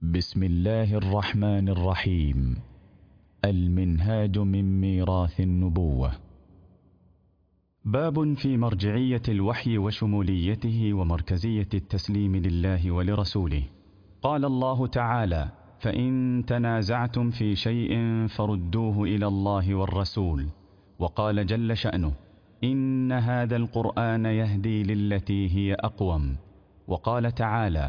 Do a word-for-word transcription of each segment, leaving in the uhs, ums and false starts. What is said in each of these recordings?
بسم الله الرحمن الرحيم. المنهاج من ميراث النبوة. باب في مرجعية الوحي وشموليته ومركزية التسليم لله ولرسوله. قال الله تعالى: فإن تنازعتم في شيء فردوه إلى الله والرسول. وقال جل شأنه: إن هذا القرآن يهدي للتي هي أقوم. وقال تعالى: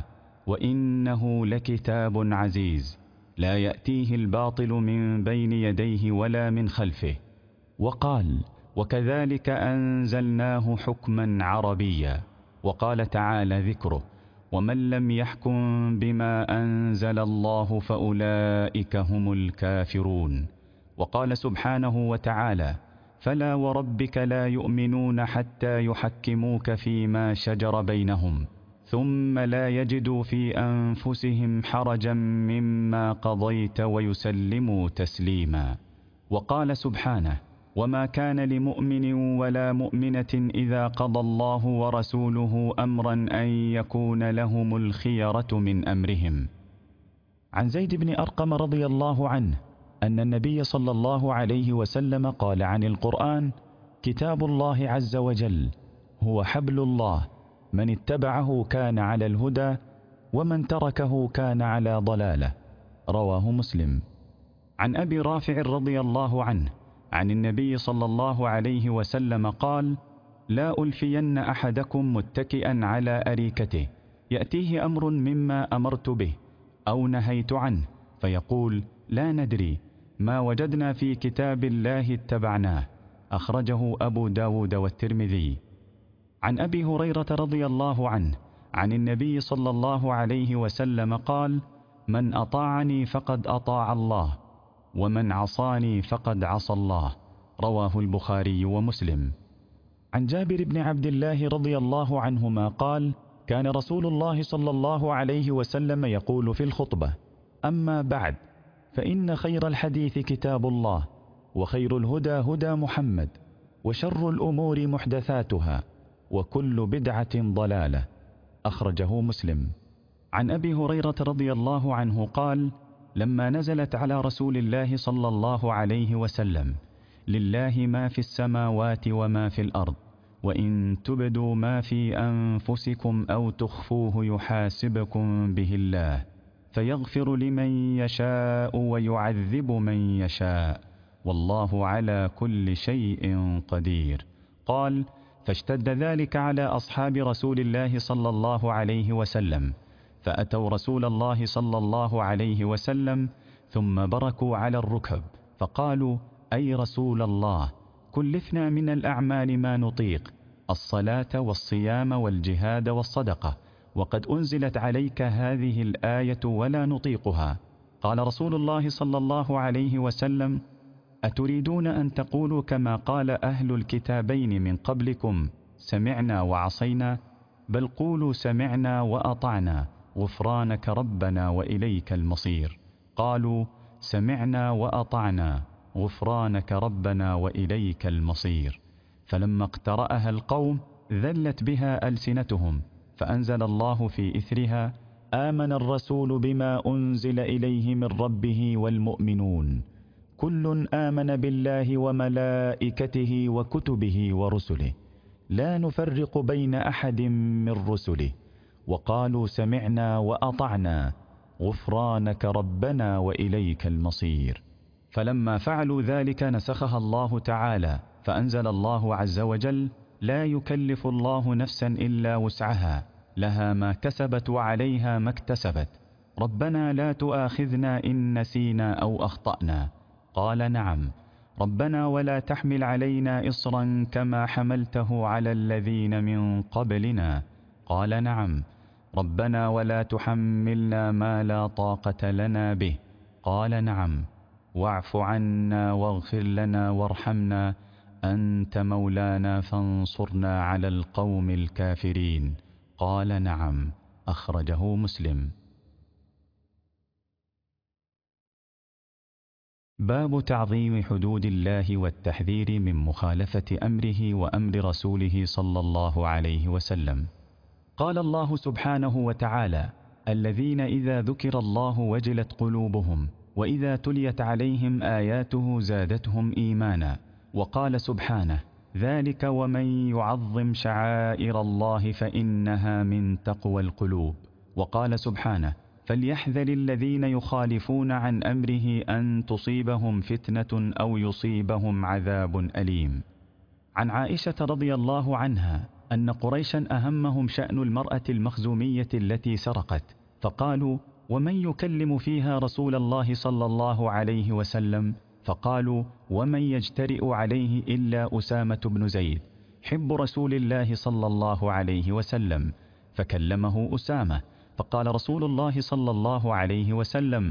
وإنه لكتاب عزيز لا يأتيه الباطل من بين يديه ولا من خلفه. وقال: وكذلك أنزلناه حكما عربيا. وقال تعالى ذكره: ومن لم يحكم بما أنزل الله فأولئك هم الكافرون. وقال سبحانه وتعالى: فلا وربك لا يؤمنون حتى يحكموك فيما شجر بينهم ثم لا يجدوا في أنفسهم حرجا مما قضيت ويسلموا تسليما. وقال سبحانه: وما كان لمؤمن ولا مؤمنة إذا قضى الله ورسوله أمرا أن يكون لهم الخيرة من أمرهم. عن زيد بن أرقم رضي الله عنه أن النبي صلى الله عليه وسلم قال عن القرآن: كتاب الله عز وجل هو حبل الله، من اتبعه كان على الهدى ومن تركه كان على ضلالة. رواه مسلم. عن أبي رافع رضي الله عنه عن النبي صلى الله عليه وسلم قال: لا ألفين أحدكم متكئا على أريكته يأتيه أمر مما أمرت به أو نهيت عنه فيقول: لا ندري، ما وجدنا في كتاب الله اتبعناه. أخرجه أبو داود والترمذي. عن أبي هريرة رضي الله عنه عن النبي صلى الله عليه وسلم قال: من أطاعني فقد أطاع الله، ومن عصاني فقد عصى الله. رواه البخاري ومسلم. عن جابر بن عبد الله رضي الله عنهما قال: كان رسول الله صلى الله عليه وسلم يقول في الخطبة: أما بعد، فإن خير الحديث كتاب الله، وخير الهدى هدى محمد، وشر الأمور محدثاتها، وكل بدعة ضلالة. أخرجه مسلم. عن أبي هريرة رضي الله عنه قال: لما نزلت على رسول الله صلى الله عليه وسلم: لله ما في السماوات وما في الأرض، وإن تبدوا ما في أنفسكم أو تخفوه يحاسبكم به الله، فيغفر لمن يشاء ويعذب من يشاء، والله على كل شيء قدير. قال: فاشتد ذلك على أصحاب رسول الله صلى الله عليه وسلم، فأتوا رسول الله صلى الله عليه وسلم ثم بركوا على الركب فقالوا: أي رسول الله، كلفنا من الأعمال ما نطيق، الصلاة والصيام والجهاد والصدقة، وقد أنزلت عليك هذه الآية ولا نطيقها. قال رسول الله صلى الله عليه وسلم: أتريدون أن تقولوا كما قال أهل الكتابين من قبلكم: سمعنا وعصينا؟ بل قولوا: سمعنا وأطعنا، غفرانك ربنا وإليك المصير. قالوا: سمعنا وأطعنا، غفرانك ربنا وإليك المصير. فلما اقترأها القوم ذلت بها ألسنتهم، فأنزل الله في إثرها: آمن الرسول بما أنزل إليه من ربه والمؤمنون كل آمن بالله وملائكته وكتبه ورسله لا نفرق بين أحد من رسله، وقالوا: سمعنا وأطعنا، غفرانك ربنا وإليك المصير. فلما فعلوا ذلك نسخها الله تعالى، فأنزل الله عز وجل: لا يكلف الله نفسا إلا وسعها، لها ما كسبت وعليها ما اكتسبت، ربنا لا تؤاخذنا إن نسينا أو أخطأنا. قال: نعم، ربنا ولا تحمل علينا إصرا كما حملته على الذين من قبلنا. قال: نعم، ربنا ولا تحملنا ما لا طاقة لنا به. قال: نعم، واعف عنا واغفر لنا وارحمنا، أنت مولانا فانصرنا على القوم الكافرين. قال: نعم. أخرجه مسلم. باب تعظيم حدود الله والتحذير من مخالفة أمره وأمر رسوله صلى الله عليه وسلم. قال الله سبحانه وتعالى: الذين إذا ذكر الله وجلت قلوبهم وإذا تليت عليهم آياته زادتهم إيمانا. وقال سبحانه: ذلك ومن يعظم شعائر الله فإنها من تقوى القلوب. وقال سبحانه: فليحذر الذين يخالفون عن أمره أن تصيبهم فتنة أو يصيبهم عذاب أليم. عن عائشة رضي الله عنها أن قريشا أهمهم شأن المرأة المخزومية التي سرقت، فقالوا: ومن يكلم فيها رسول الله صلى الله عليه وسلم؟ فقالوا: ومن يجترئ عليه إلا أسامة بن زيد حب رسول الله صلى الله عليه وسلم. فكلمه أسامة، فقال رسول الله صلى الله عليه وسلم: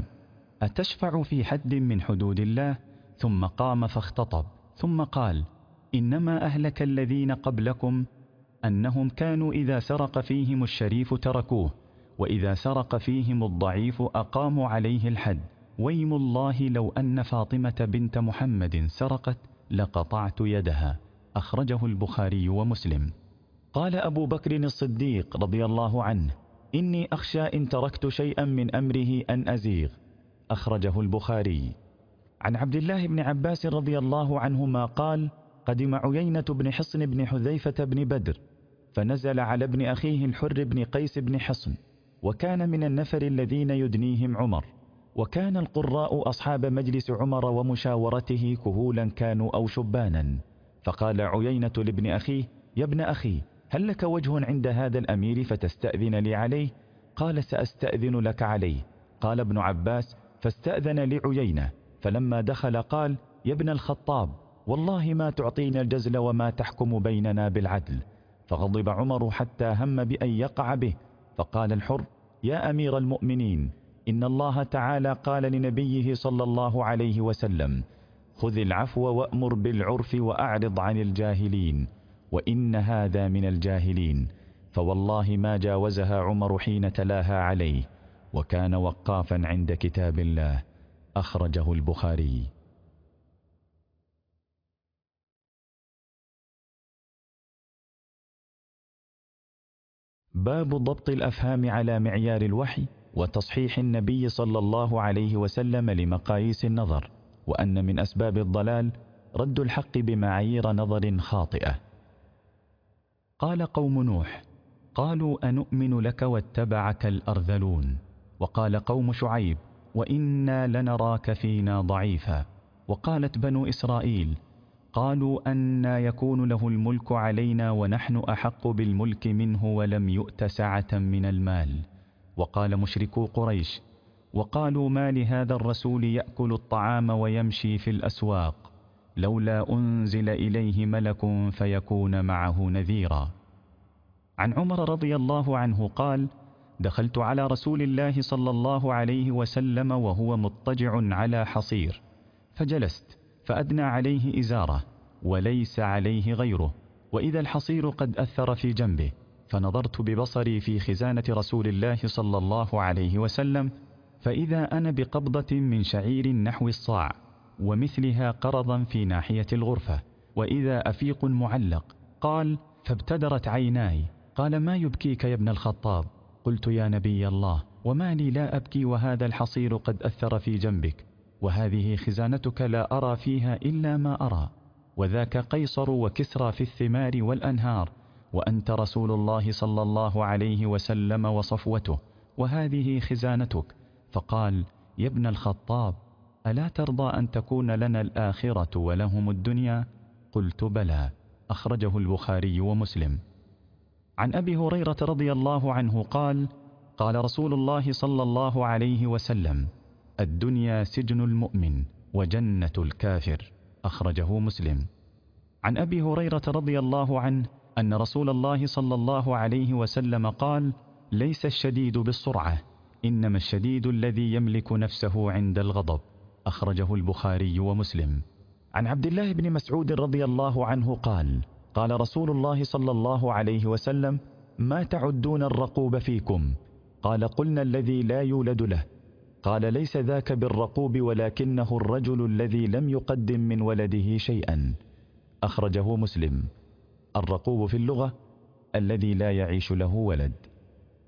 أتشفع في حد من حدود الله؟ ثم قام فاختطب، ثم قال: إنما أهلك الذين قبلكم أنهم كانوا إذا سرق فيهم الشريف تركوه، وإذا سرق فيهم الضعيف أقاموا عليه الحد. ويم الله لو أن فاطمة بنت محمد سرقت لقطعت يدها. أخرجه البخاري ومسلم. قال أبو بكر الصديق رضي الله عنه: إني أخشى إن تركت شيئا من أمره أن أزيغ. أخرجه البخاري. عن عبد الله بن عباس رضي الله عنهما قال: قدم عيينة بن حصن بن حذيفة بن بدر، فنزل على ابن أخيه الحر بن قيس بن حصن، وكان من النفر الذين يدنيهم عمر، وكان القراء أصحاب مجلس عمر ومشاورته كهولا كانوا أو شبانا. فقال عيينة لابن أخيه: يا ابن أخي، هل لك وجه عند هذا الأمير فتستأذن لي عليه؟ قال: سأستأذن لك عليه. قال ابن عباس: فاستأذن لعيينة، فلما دخل قال: يا ابن الخطاب، والله ما تعطينا الجزل وما تحكم بيننا بالعدل. فغضب عمر حتى هم بأن يقع به، فقال الحر: يا أمير المؤمنين، إن الله تعالى قال لنبيه صلى الله عليه وسلم: خذ العفو وأمر بالعرف وأعرض عن الجاهلين، وإن هذا من الجاهلين. فوالله ما جاوزها عمر حين تلاها عليه، وكان وقافا عند كتاب الله. أخرجه البخاري. باب ضبط الأفهام على معيار الوحي، وتصحيح النبي صلى الله عليه وسلم لمقاييس النظر، وأن من أسباب الضلال رد الحق بمعايير نظر خاطئة. قال قوم نوح: قالوا أنؤمن لك واتبعك الأرذلون. وقال قوم شعيب: وإنا لنراك فينا ضعيفا. وقالت بنو إسرائيل: قالوا أنى يكون له الملك علينا ونحن أحق بالملك منه ولم يؤت سعة من المال. وقال مشركو قريش: وقالوا ما لهذا الرسول يأكل الطعام ويمشي في الأسواق، لولا أنزل إليه ملك فيكون معه نذيرا. عن عمر رضي الله عنه قال: دخلت على رسول الله صلى الله عليه وسلم وهو مضطجع على حصير، فجلست فأدنى عليه إزاره وليس عليه غيره، وإذا الحصير قد أثر في جنبه، فنظرت ببصري في خزانة رسول الله صلى الله عليه وسلم، فإذا أنا بقبضة من شعير نحو الصاع، ومثلها قرضا في ناحية الغرفة، وإذا أفيق معلق. قال: فابتدرت عيناي. قال: ما يبكيك يا ابن الخطاب؟ قلت: يا نبي الله، وما لي لا أبكي وهذا الحصير قد أثر في جنبك، وهذه خزانتك لا أرى فيها إلا ما أرى، وذاك قيصر وكسرى في الثمار والأنهار، وأنت رسول الله صلى الله عليه وسلم وصفوته، وهذه خزانتك. فقال: يا ابن الخطاب، ألا ترضى أن تكون لنا الآخرة ولهم الدنيا؟ قلت: بلى. أخرجه البخاري ومسلم. عن أبي هريرة رضي الله عنه قال: قال رسول الله صلى الله عليه وسلم: الدنيا سجن المؤمن وجنة الكافر. أخرجه مسلم. عن أبي هريرة رضي الله عنه أن رسول الله صلى الله عليه وسلم قال: ليس الشديد بالسرعة، إنما الشديد الذي يملك نفسه عند الغضب. أخرجه البخاري ومسلم. عن عبد الله بن مسعود رضي الله عنه قال: قال رسول الله صلى الله عليه وسلم: ما تعدون الرقوب فيكم؟ قال: قلنا الذي لا يولد له. قال: ليس ذاك بالرقوب، ولكنه الرجل الذي لم يقدم من ولده شيئا. أخرجه مسلم. الرقوب في اللغة الذي لا يعيش له ولد.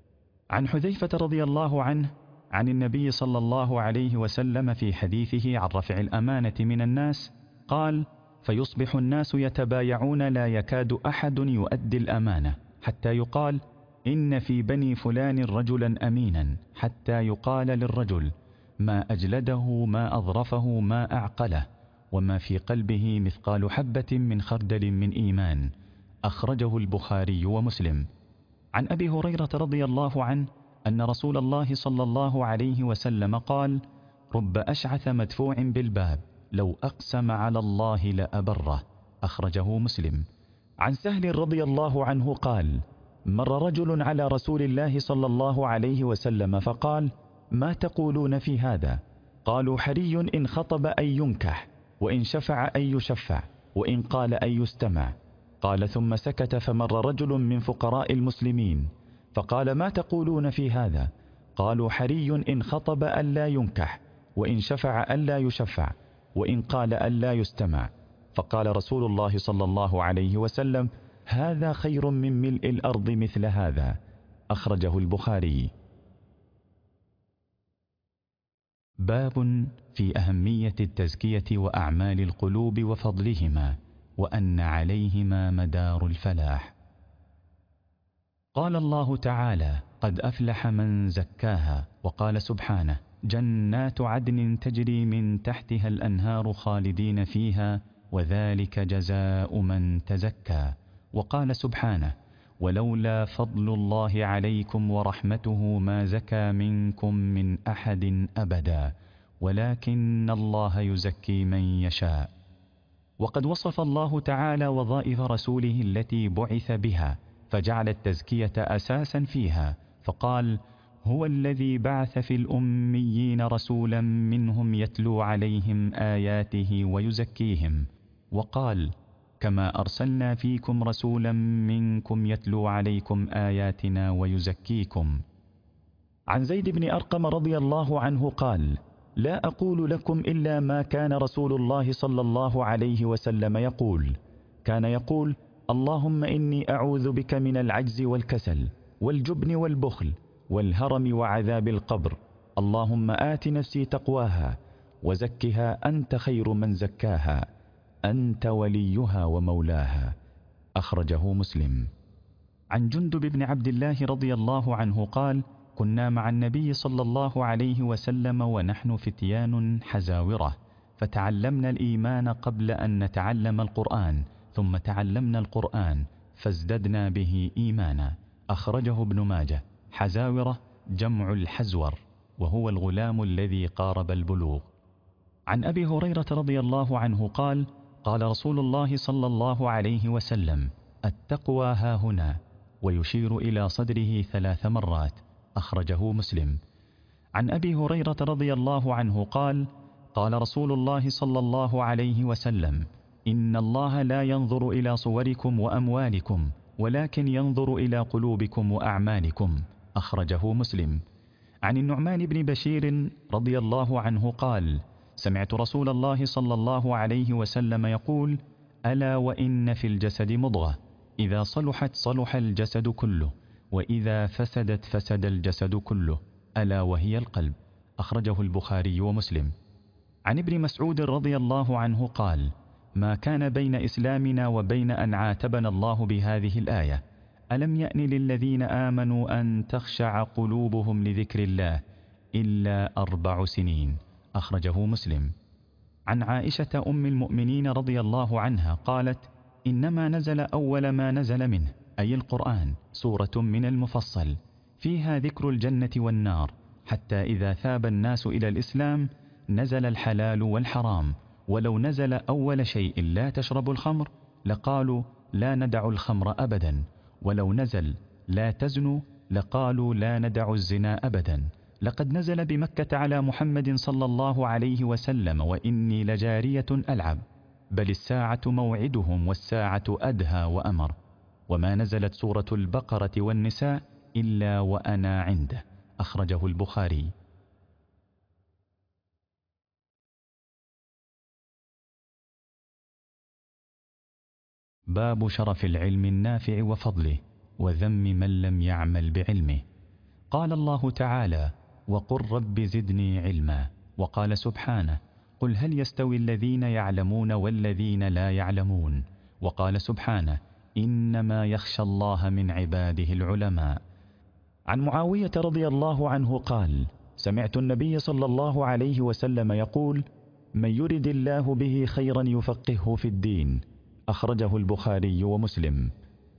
عن حذيفة رضي الله عنه عن النبي صلى الله عليه وسلم في حديثه عن رفع الأمانة من الناس قال: فيصبح الناس يتبايعون لا يكاد أحد يؤدي الأمانة حتى يقال إن في بني فلان رجلا أمينا، حتى يقال للرجل ما أجلده ما أظرفه ما أعقله، وما في قلبه مثقال حبة من خردل من إيمان. أخرجه البخاري ومسلم. عن أبي هريرة رضي الله عنه أن رسول الله صلى الله عليه وسلم قال: رب أشعث مدفوع بالباب لو أقسم على الله لأبره. أخرجه مسلم. عن سهل رضي الله عنه قال: مر رجل على رسول الله صلى الله عليه وسلم فقال: ما تقولون في هذا؟ قالوا: حري إن خطب أن ينكح، وإن شفع أن يشفع، وإن قال أن يستمع. قال ثم سكت، فمر رجل من فقراء المسلمين فقال: ما تقولون في هذا؟ قالوا: حري إن خطب أن لا ينكح، وإن شفع أن لا يشفع، وإن قال أن لا يستمع. فقال رسول الله صلى الله عليه وسلم: هذا خير من ملء الأرض مثل هذا. أخرجه البخاري. باب في أهمية التزكية وأعمال القلوب وفضلهما، وأن عليهما مدار الفلاح. قال الله تعالى: قد أفلح من زكاها. وقال سبحانه: جنات عدن تجري من تحتها الأنهار خالدين فيها وذلك جزاء من تزكى. وقال سبحانه: ولولا فضل الله عليكم ورحمته ما زكى منكم من أحد أبدا ولكن الله يزكي من يشاء. وقد وصف الله تعالى وظائف رسوله التي بعث بها، فجعل التزكية أساسا فيها، فقال: هو الذي بعث في الأميين رسولا منهم يتلو عليهم آياته ويزكيهم. وقال: كما أرسلنا فيكم رسولا منكم يتلو عليكم آياتنا ويزكيكم. عن زيد بن أرقم رضي الله عنه قال: لا أقول لكم إلا ما كان رسول الله صلى الله عليه وسلم يقول. كان يقول: اللهم إني أعوذ بك من العجز والكسل والجبن والبخل والهرم وعذاب القبر. اللهم آت نفسي تقواها وزكها أنت خير من زكاها أنت وليها ومولاها. أخرجه مسلم. عن جندب بن عبد الله رضي الله عنه قال: كنا مع النبي صلى الله عليه وسلم ونحن فتيان حزاورة، فتعلمنا الإيمان قبل أن نتعلم القرآن، ثم تعلمنا القرآن فازددنا به إيمانا. أخرجه ابن ماجه. حزاورة جمع الحزور، وهو الغلام الذي قارب البلوغ. عن أبي هريرة رضي الله عنه قال: قال رسول الله صلى الله عليه وسلم: التقوى هاهنا، ويشير إلى صدره ثلاث مرات. أخرجه مسلم. عن أبي هريرة رضي الله عنه قال: قال رسول الله صلى الله عليه وسلم: إن الله لا ينظر إلى صوركم وأموالكم، ولكن ينظر إلى قلوبكم وأعمالكم. أخرجه مسلم. عن النعمان بن بشير رضي الله عنه قال: سمعت رسول الله صلى الله عليه وسلم يقول: ألا وإن في الجسد مضغة إذا صلحت صلح الجسد كله، وإذا فسدت فسد الجسد كله، ألا وهي القلب. أخرجه البخاري ومسلم. عن ابن مسعود رضي الله عنه قال: ما كان بين إسلامنا وبين أن عاتبنا الله بهذه الآية: ألم يأن للذين آمنوا أن تخشع قلوبهم لذكر الله إلا أربع سنين. أخرجه مسلم. عن عائشة أم المؤمنين رضي الله عنها قالت: إنما نزل أول ما نزل منه، أي القرآن، سورة من المفصل فيها ذكر الجنة والنار، حتى إذا ثاب الناس إلى الإسلام نزل الحلال والحرام، ولو نزل أول شيء لا تشربوا الخمر لقالوا لا ندع الخمر أبدا، ولو نزل لا تزنوا لقالوا لا ندع الزنا أبدا. لقد نزل بمكة على محمد صلى الله عليه وسلم: وإني لجارية ألعب، بل الساعة موعدهم والساعة أدهى وأمر. وما نزلت سورة البقرة والنساء إلا وأنا عنده. أخرجه البخاري. باب شرف العلم النافع وفضله، وذم من لم يعمل بعلمه. قال الله تعالى: وقل رب زدني علما. وقال سبحانه: قل هل يستوي الذين يعلمون والذين لا يعلمون. وقال سبحانه: إنما يخشى الله من عباده العلماء. عن معاوية رضي الله عنه قال: سمعت النبي صلى الله عليه وسلم يقول: من يرد الله به خيرا يفقهه في الدين. أخرجه البخاري ومسلم.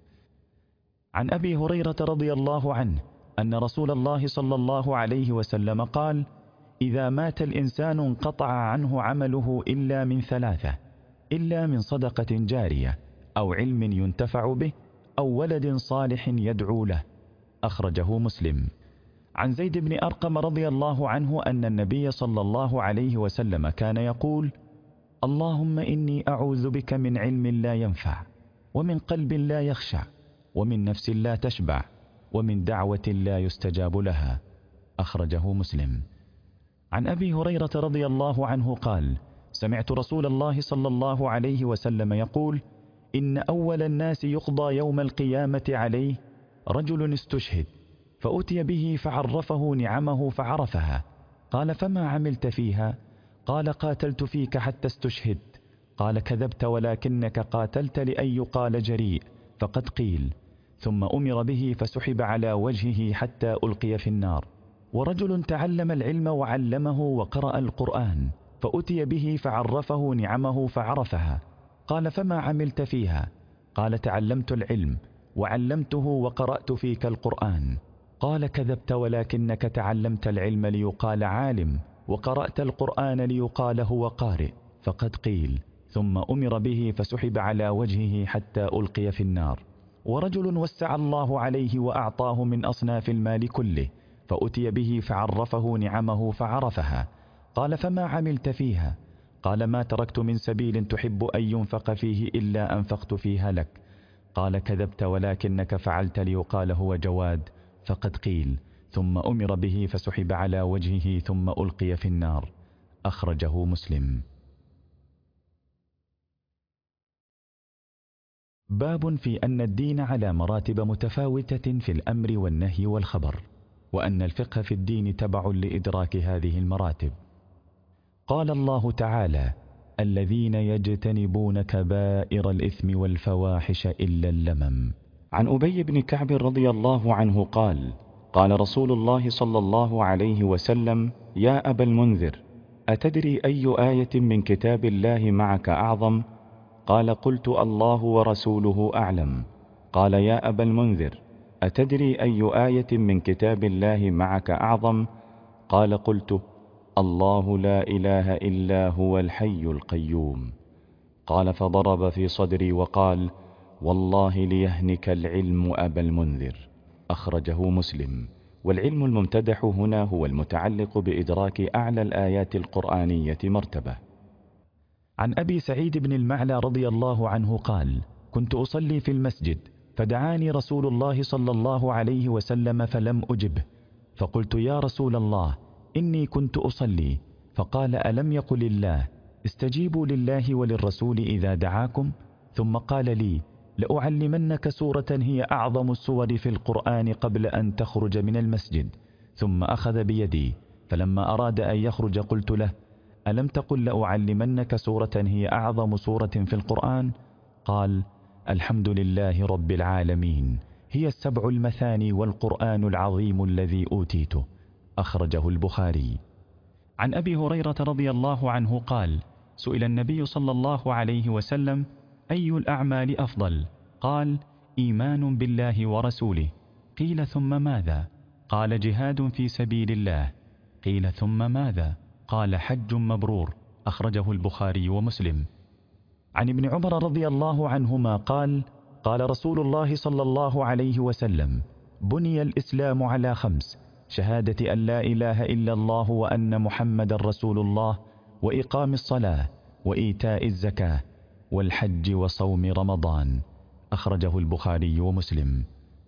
عن أبي هريرة رضي الله عنه أن رسول الله صلى الله عليه وسلم قال: إذا مات الإنسان انقطع عنه عمله إلا من ثلاثة: إلا من صدقة جارية، أو علم ينتفع به، أو ولد صالح يدعو له. أخرجه مسلم. عن زيد بن أرقم رضي الله عنه أن النبي صلى الله عليه وسلم كان يقول: اللهم إني أعوذ بك من علم لا ينفع، ومن قلب لا يخشع، ومن نفس لا تشبع، ومن دعوة لا يستجاب لها. أخرجه مسلم. عن أبي هريرة رضي الله عنه قال: سمعت رسول الله صلى الله عليه وسلم يقول: إن أول الناس يقضى يوم القيامة عليه رجل استشهد، فأتي به فعرفه نعمه فعرفها. قال: فما عملت فيها؟ قال: قاتلت فيك حتى استشهدت. قال: كذبت ولكنك قاتلت لأن يقال جريء، فقد قيل. ثم أمر به فسحب على وجهه حتى ألقي في النار. ورجل تعلم العلم وعلمه وقرأ القرآن، فأتي به فعرفه نعمه فعرفها. قال: فما عملت فيها؟ قال: تعلمت العلم وعلمته وقرأت فيك القرآن. قال: كذبت ولكنك تعلمت العلم ليقال عالم، وقرأت القرآن ليقال هو قارئ، فقد قيل. ثم أمر به فسحب على وجهه حتى ألقي في النار. ورجل وسع الله عليه وأعطاه من أصناف المال كله، فأتي به فعرفه نعمه فعرفها. قال: فما عملت فيها؟ قال: ما تركت من سبيل تحب أن ينفق فيه إلا أنفقت فيها لك. قال: كذبت ولكنك فعلت ليقال هو جواد، فقد قيل. ثم أمر به فسحب على وجهه ثم ألقي في النار. أخرجه مسلم. باب في أن الدين على مراتب متفاوتة في الأمر والنهي والخبر، وأن الفقه في الدين تبع لإدراك هذه المراتب. قال الله تعالى: الذين يجتنبون كبائر الإثم والفواحش إلا اللمم. عن أبي بن كعب رضي الله عنه قال: قال رسول الله صلى الله عليه وسلم: يا أبا المنذر، أتدري أي آية من كتاب الله معك أعظم؟ قال: قلت: الله ورسوله أعلم. قال: يا أبا المنذر، أتدري أي آية من كتاب الله معك أعظم؟ قال: قلت: الله لا إله إلا هو الحي القيوم. قال: فضرب في صدري وقال: والله ليهنك العلم أبا المنذر. أخرجه مسلم. والعلم الممتدح هنا هو المتعلق بإدراك أعلى الآيات القرآنية مرتبة. عن أبي سعيد بن المعلى رضي الله عنه قال: كنت أصلي في المسجد، فدعاني رسول الله صلى الله عليه وسلم فلم أجبه، فقلت: يا رسول الله، إني كنت أصلي. فقال: ألم يقل الله: استجيبوا لله وللرسول إذا دعاكم؟ ثم قال لي: لأعلمنك سورة هي أعظم السور في القرآن قبل أن تخرج من المسجد. ثم أخذ بيدي، فلما أراد أن يخرج قلت له: ألم تقل لأعلمنك سورة هي أعظم سورة في القرآن؟ قال: الحمد لله رب العالمين، هي السبع المثاني والقرآن العظيم الذي أوتيته. أخرجه البخاري. عن أبي هريرة رضي الله عنه قال: سئل النبي صلى الله عليه وسلم: أي الأعمال أفضل؟ قال: إيمان بالله ورسوله. قيل: ثم ماذا؟ قال: جهاد في سبيل الله. قيل: ثم ماذا؟ قال: حج مبرور. أخرجه البخاري ومسلم. عن ابن عمر رضي الله عنهما قال: قال رسول الله صلى الله عليه وسلم: بني الإسلام على خمس: شهادة أن لا إله إلا الله وأن محمد رسول الله، وإقام الصلاة، وإيتاء الزكاة، والحج وصوم رمضان. أخرجه البخاري ومسلم.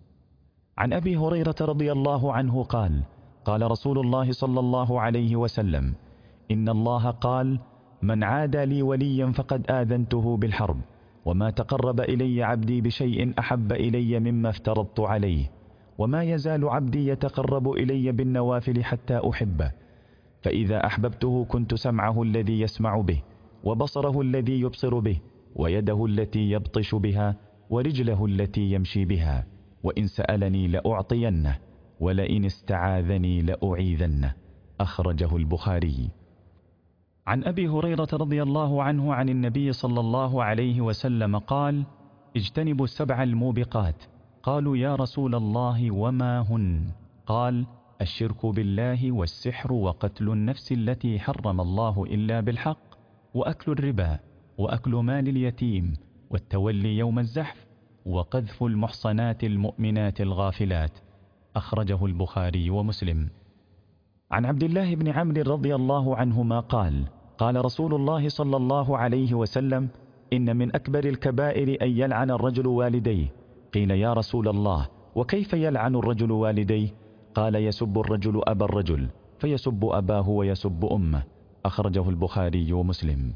عن أبي هريرة رضي الله عنه قال: قال رسول الله صلى الله عليه وسلم: إن الله قال: من عادى لي وليا فقد آذنته بالحرب، وما تقرب إلي عبدي بشيء أحب إلي مما افترضت عليه. وما يزال عبدي يتقرب إلي بالنوافل حتى أحبه، فإذا أحببته كنت سمعه الذي يسمع به، وبصره الذي يبصر به، ويده التي يبطش بها، ورجله التي يمشي بها، وإن سألني لأعطينه، ولئن استعاذني لأعيذنه. أخرجه البخاري. عن أبي هريرة رضي الله عنه عن النبي صلى الله عليه وسلم قال: اجتنبوا السبع الموبقات. قالوا: يا رسول الله وما هن؟ قال: الشرك بالله، والسحر، وقتل النفس التي حرم الله إلا بالحق، وأكل الربا، وأكل مال اليتيم، والتولي يوم الزحف، وقذف المحصنات المؤمنات الغافلات. أخرجه البخاري ومسلم. عن عبد الله بن عمرو رضي الله عنهما قال: قال رسول الله صلى الله عليه وسلم: إن من أكبر الكبائر أن يلعن الرجل والديه. قيل: يا رسول الله، وكيف يلعن الرجل والديه؟ قال: يسب الرجل أبا الرجل، فيسب أباه ويسب أمه. أخرجه البخاري ومسلم.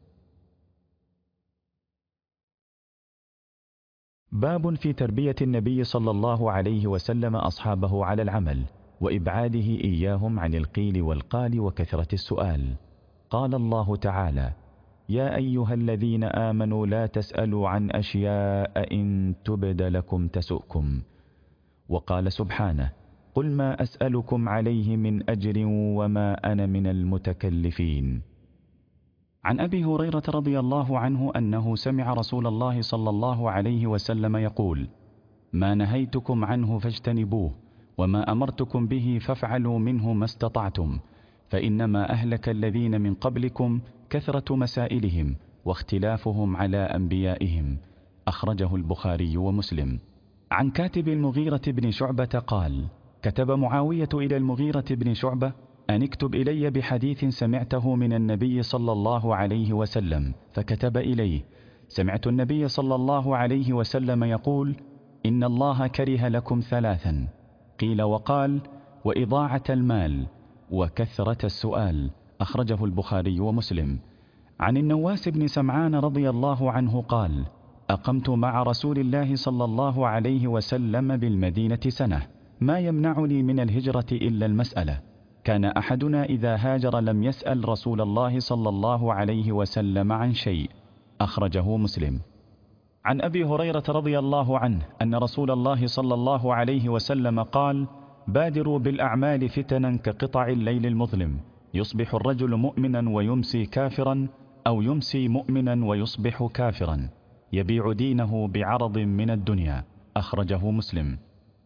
باب في تربية النبي صلى الله عليه وسلم أصحابه على العمل، وإبعاده إياهم عن القيل والقال وكثرة السؤال. قال الله تعالى: يا أيها الذين آمنوا لا تسألوا عن أشياء إن تبد لكم تسؤكم. وقال سبحانه: قل ما أسألكم عليه من أجر وما أنا من المتكلفين. عن أبي هريرة رضي الله عنه أنه سمع رسول الله صلى الله عليه وسلم يقول: ما نهيتكم عنه فاجتنبوه، وما أمرتكم به فافعلوا منه ما استطعتم، فإنما أهلك الذين من قبلكم كثرة مسائلهم واختلافهم على أنبيائهم. أخرجه البخاري ومسلم. عن كاتب المغيرة بن شعبة قال: كتب معاوية إلى المغيرة بن شعبة أن اكتب إلي بحديث سمعته من النبي صلى الله عليه وسلم، فكتب إليه: سمعت النبي صلى الله عليه وسلم يقول: إن الله كره لكم ثلاثا. قيل وقال: وإضاعة المال، وكثرة السؤال. أخرجه البخاري ومسلم. عن النواس بن سمعان رضي الله عنه قال: أقمت مع رسول الله صلى الله عليه وسلم بالمدينة سنة، ما يمنعني من الهجرة إلا المسألة. كان أحدنا إذا هاجر لم يسأل رسول الله صلى الله عليه وسلم عن شيء. أخرجه مسلم. عن أبي هريرة رضي الله عنه أن رسول الله صلى الله عليه وسلم قال: بادروا بالأعمال فتنا كقطع الليل المظلم، يصبح الرجل مؤمنا ويمسي كافرا، أو يمسي مؤمنا ويصبح كافرا، يبيع دينه بعرض من الدنيا. أخرجه مسلم.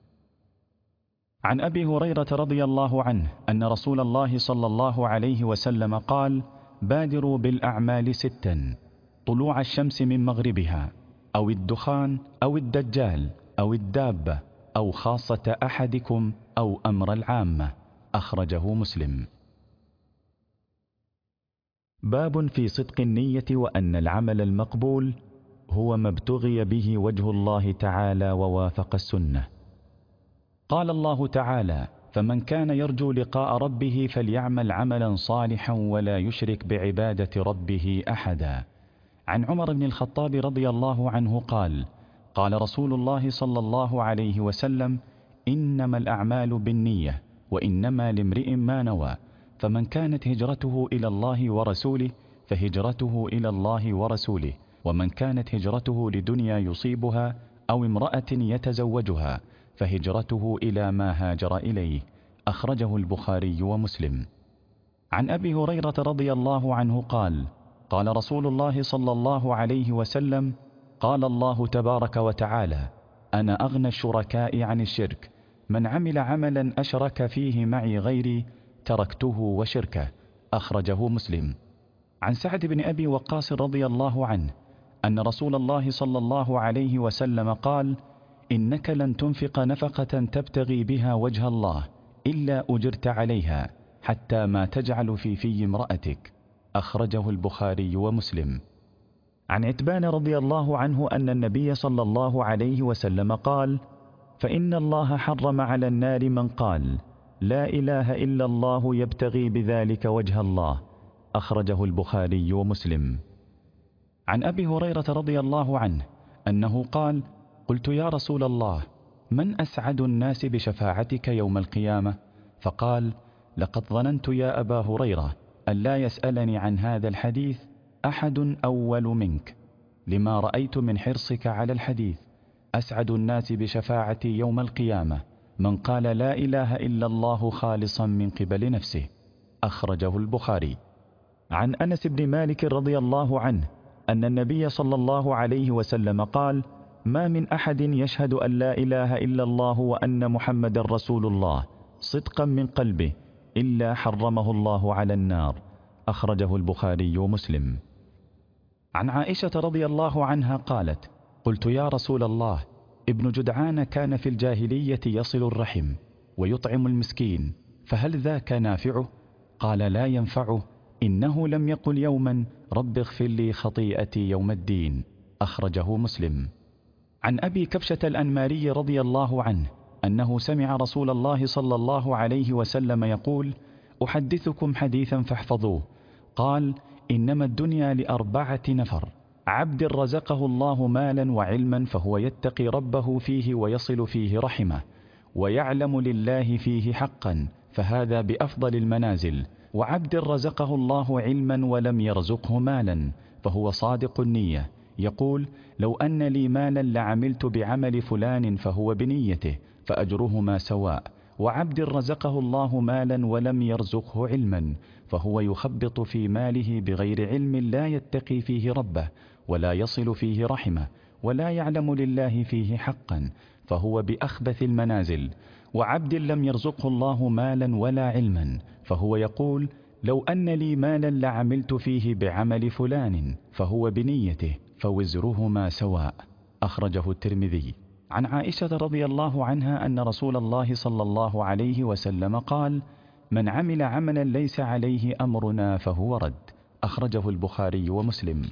عن أبي هريرة رضي الله عنه أن رسول الله صلى الله عليه وسلم قال: بادروا بالأعمال ستا: طلوع الشمس من مغربها، أو الدخان، أو الدجال، أو الدابة، أو خاصة أحدكم، أو أمر العامة. أخرجه مسلم. باب في صدق النية، وأن العمل المقبول هو ما ابتغي به وجه الله تعالى ووافق السنة. قال الله تعالى: فمن كان يرجو لقاء ربه فليعمل عملا صالحا ولا يشرك بعبادة ربه أحدا. عن عمر بن الخطاب رضي الله عنه قال: قال رسول الله صلى الله عليه وسلم: إنما الأعمال بالنية، وإنما لامرئ ما نوى، فمن كانت هجرته إلى الله ورسوله فهجرته إلى الله ورسوله، ومن كانت هجرته لدنيا يصيبها أو امرأة يتزوجها فهجرته إلى ما هاجر إليه. أخرجه البخاري ومسلم. عن أبي هريرة رضي الله عنه قال: قال رسول الله صلى الله عليه وسلم: قال الله تبارك وتعالى: أنا أغنى الشركاء عن الشرك، من عمل عملا أشرك فيه معي غيري تركته وشركه. أخرجه مسلم. عن سعد بن أبي وقاص رضي الله عنه أن رسول الله صلى الله عليه وسلم قال: إنك لن تنفق نفقة تبتغي بها وجه الله إلا أجرت عليها، حتى ما تجعل في في امرأتك. أخرجه البخاري ومسلم. عن عتبان رضي الله عنه أن النبي صلى الله عليه وسلم قال: فإن الله حرم على النار من قال: لا إله إلا الله يبتغي بذلك وجه الله. أخرجه البخاري ومسلم. عن أبي هريرة رضي الله عنه أنه قال: قلت يا رسول الله، من أسعد الناس بشفاعتك يوم القيامة؟ فقال: لقد ظننت يا أبا هريرة أن لا يسألني عن هذا الحديث أحد أول منك، لما رأيت من حرصك على الحديث. أسعد الناس بشفاعتي يوم القيامة من قال لا إله إلا الله خالصا من قبل نفسه. أخرجه البخاري. عن أنس بن مالك رضي الله عنه أن النبي صلى الله عليه وسلم قال: ما من أحد يشهد أن لا إله إلا الله وأن محمد رسول الله صدقا من قلبه إلا حرمه الله على النار. أخرجه البخاري ومسلم. عن عائشة رضي الله عنها قالت: قلت يا رسول الله، ابن جدعان كان في الجاهلية يصل الرحم ويطعم المسكين، فهل ذاك نافعه؟ قال: لا ينفعه، إنه لم يقل يوما رب اغفر لي خطيئتي يوم الدين. أخرجه مسلم. عن أبي كبشة الأنماري رضي الله عنه أنه سمع رسول الله صلى الله عليه وسلم يقول: أحدثكم حديثا فاحفظوه. قال: إنما الدنيا لأربعة نفر: عبد رزقه الله مالا وعلما فهو يتقي ربه فيه ويصل فيه رحمه، ويعلم لله فيه حقا فهذا بأفضل المنازل، وعبد رزقه الله علما ولم يرزقه مالا فهو صادق النية، يقول: لو أن لي مالا لعملت بعمل فلان فهو بنيته فأجرهما سواء، وعبد رزقه الله مالا ولم يرزقه علما فهو يخبط في ماله بغير علم لا يتقي فيه ربه ولا يصل فيه رحمه ولا يعلم لله فيه حقا فهو بأخبث المنازل، وعبد لم يرزقه الله مالا ولا علما فهو يقول: لو أن لي مالا لعملت فيه بعمل فلان فهو بنيته فوزرهما سواء. أخرجه الترمذي. عن عائشة رضي الله عنها أن رسول الله صلى الله عليه وسلم قال: من عمل عملا ليس عليه أمرنا فهو رد. أخرجه البخاري ومسلم.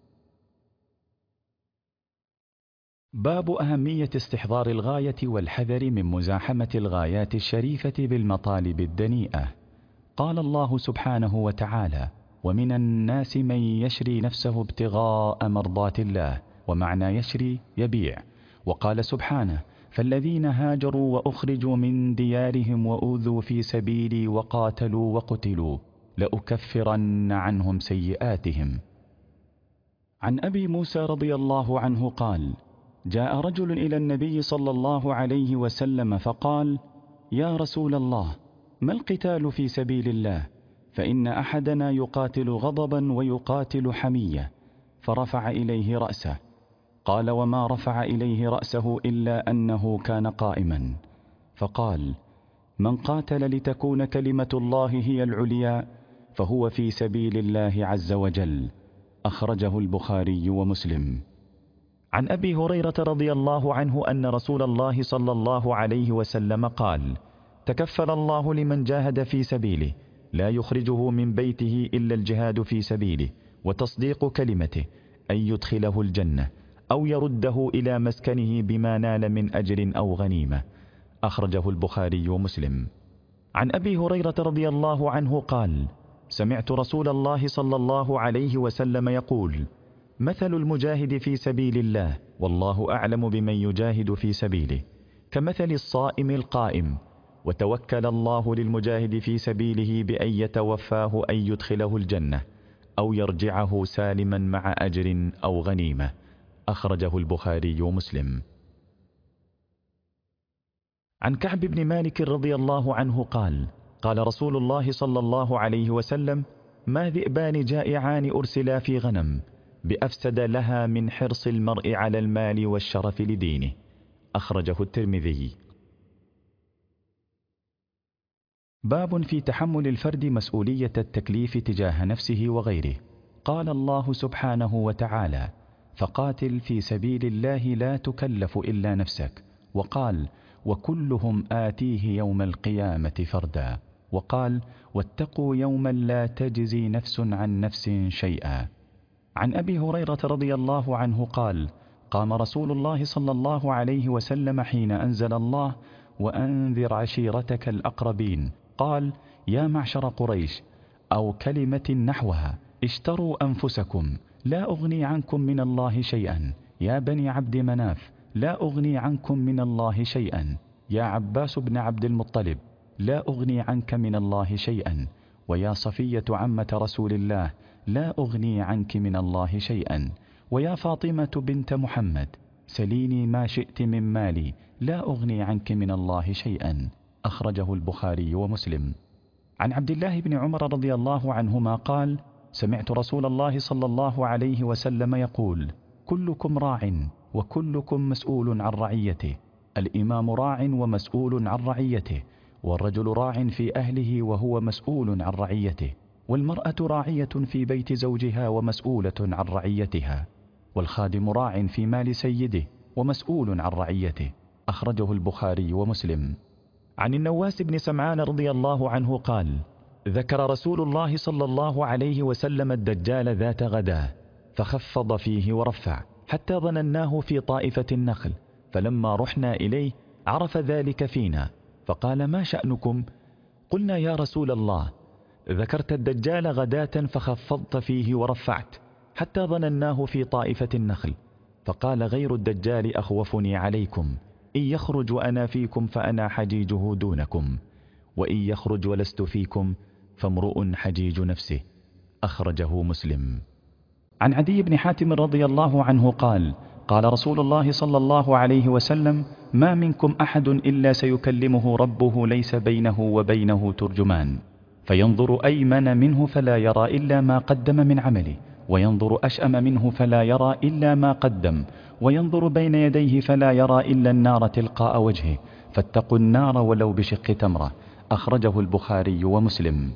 باب أهمية استحضار الغاية والحذر من مزاحمة الغايات الشريفة بالمطالب الدنيئة. قال الله سبحانه وتعالى: ومن الناس من يشري نفسه ابتغاء مرضات الله، ومعنى يشري يبيع. وقال سبحانه: فالذين هاجروا وأخرجوا من ديارهم وأوذوا في سبيلي وقاتلوا وقتلوا لأكفرن عنهم سيئاتهم. عن أبي موسى رضي الله عنه قال: جاء رجل إلى النبي صلى الله عليه وسلم فقال: يا رسول الله، ما القتال في سبيل الله؟ فإن أحدنا يقاتل غضبا ويقاتل حمية. فرفع إليه رأسه. قال: وما رفع إليه رأسه إلا أنه كان قائما. فقال: من قاتل لتكون كلمة الله هي العليا فهو في سبيل الله عز وجل. أخرجه البخاري ومسلم. عن أبي هريرة رضي الله عنه أن رسول الله صلى الله عليه وسلم قال: تكفل الله لمن جاهد في سبيله لا يخرجه من بيته إلا الجهاد في سبيله وتصديق كلمته أن يدخله الجنة أو يرده إلى مسكنه بما نال من أجر أو غنيمة. أخرجه البخاري ومسلم. عن أبي هريرة رضي الله عنه قال: سمعت رسول الله صلى الله عليه وسلم يقول: مثل المجاهد في سبيل الله والله أعلم بمن يجاهد في سبيله كمثل الصائم القائم، وتوكل الله للمجاهد في سبيله بأن يتوفاه أن يدخله الجنة أو يرجعه سالما مع أجر أو غنيمة. أخرجه البخاري ومسلم. عن كعب بن مالك رضي الله عنه قال: قال رسول الله صلى الله عليه وسلم: ما ذئبان جائعان أرسلا في غنم بأفسد لها من حرص المرء على المال والشرف لدينه. أخرجه الترمذي. باب في تحمل الفرد مسؤولية التكليف تجاه نفسه وغيره. قال الله سبحانه وتعالى: فقاتل في سبيل الله لا تكلف إلا نفسك. وقال: وكلهم آتيه يوم القيامة فردا. وقال: واتقوا يوما لا تجزي نفس عن نفس شيئا. عن أبي هريرة رضي الله عنه قال: قام رسول الله صلى الله عليه وسلم حين أنزل الله: وأنذر عشيرتك الأقربين. قال: يا معشر قريش، أو كلمة نحوها: اشتروا أنفسكم لا أغني عنكم من الله شيئا. يا بني عبد مناف، لا أغني عنكم من الله شيئا. يا عباس بن عبد المطلب لا أغني عنك من الله شيئا. ويا صفية عمة رسول الله لا أغني عنك من الله شيئا. ويا فاطمة بنت محمد سليني ما شئت من مالي لا أغني عنك من الله شيئا. أخرجه البخاري ومسلم. عن عبد الله بن عمر رضي الله عنهما قال: سمعت رسول الله صلى الله عليه وسلم يقول: كلكم راع وكلكم مسؤول عن رعيته. الإمام راع ومسؤول عن رعيته، والرجل راع في أهله وهو مسؤول عن رعيته، والمرأة راعية في بيت زوجها ومسؤولة عن رعيتها، والخادم راع في مال سيده ومسؤول عن رعيته. أخرجه البخاري ومسلم. عن النواس بن سمعان رضي الله عنه قال: ذكر رسول الله صلى الله عليه وسلم الدجال ذات غداه فخفض فيه ورفع حتى ظنناه في طائفة النخل، فلما رحنا إليه عرف ذلك فينا فقال: ما شأنكم؟ قلنا: يا رسول الله، ذكرت الدجال غداة فخفضت فيه ورفعت حتى ظنناه في طائفة النخل. فقال: غير الدجال أخوفني عليكم، إن يخرج وأنا فيكم فأنا حجيجه دونكم، وإن يخرج ولست فيكم فامرؤ حجيج نفسه. أخرجه مسلم. عن عدي بن حاتم رضي الله عنه قال: قال رسول الله صلى الله عليه وسلم: ما منكم أحد إلا سيكلمه ربه ليس بينه وبينه ترجمان، فينظر أيمن منه فلا يرى إلا ما قدم من عمله، وينظر أشأم منه فلا يرى إلا ما قدم، وينظر بين يديه فلا يرى إلا النار تلقاء وجهه، فاتقوا النار ولو بشق تمرة. أخرجه البخاري ومسلم.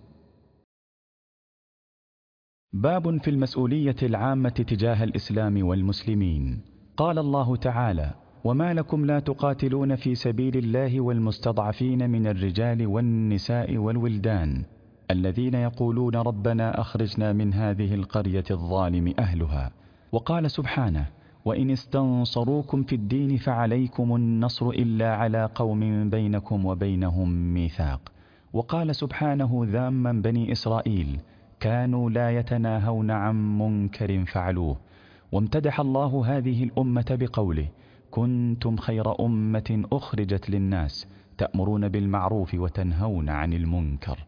باب في المسؤولية العامة تجاه الإسلام والمسلمين. قال الله تعالى: وما لكم لا تقاتلون في سبيل الله والمستضعفين من الرجال والنساء والولدان الذين يقولون ربنا أخرجنا من هذه القرية الظالم أهلها. وقال سبحانه: وإن استنصروكم في الدين فعليكم النصر إلا على قوم بينكم وبينهم ميثاق. وقال سبحانه ذاما بني إسرائيل: كانوا لا يتناهون عن منكر فعلوه. وامتدح الله هذه الأمة بقوله: كنتم خير أمة أخرجت للناس تأمرون بالمعروف وتنهون عن المنكر.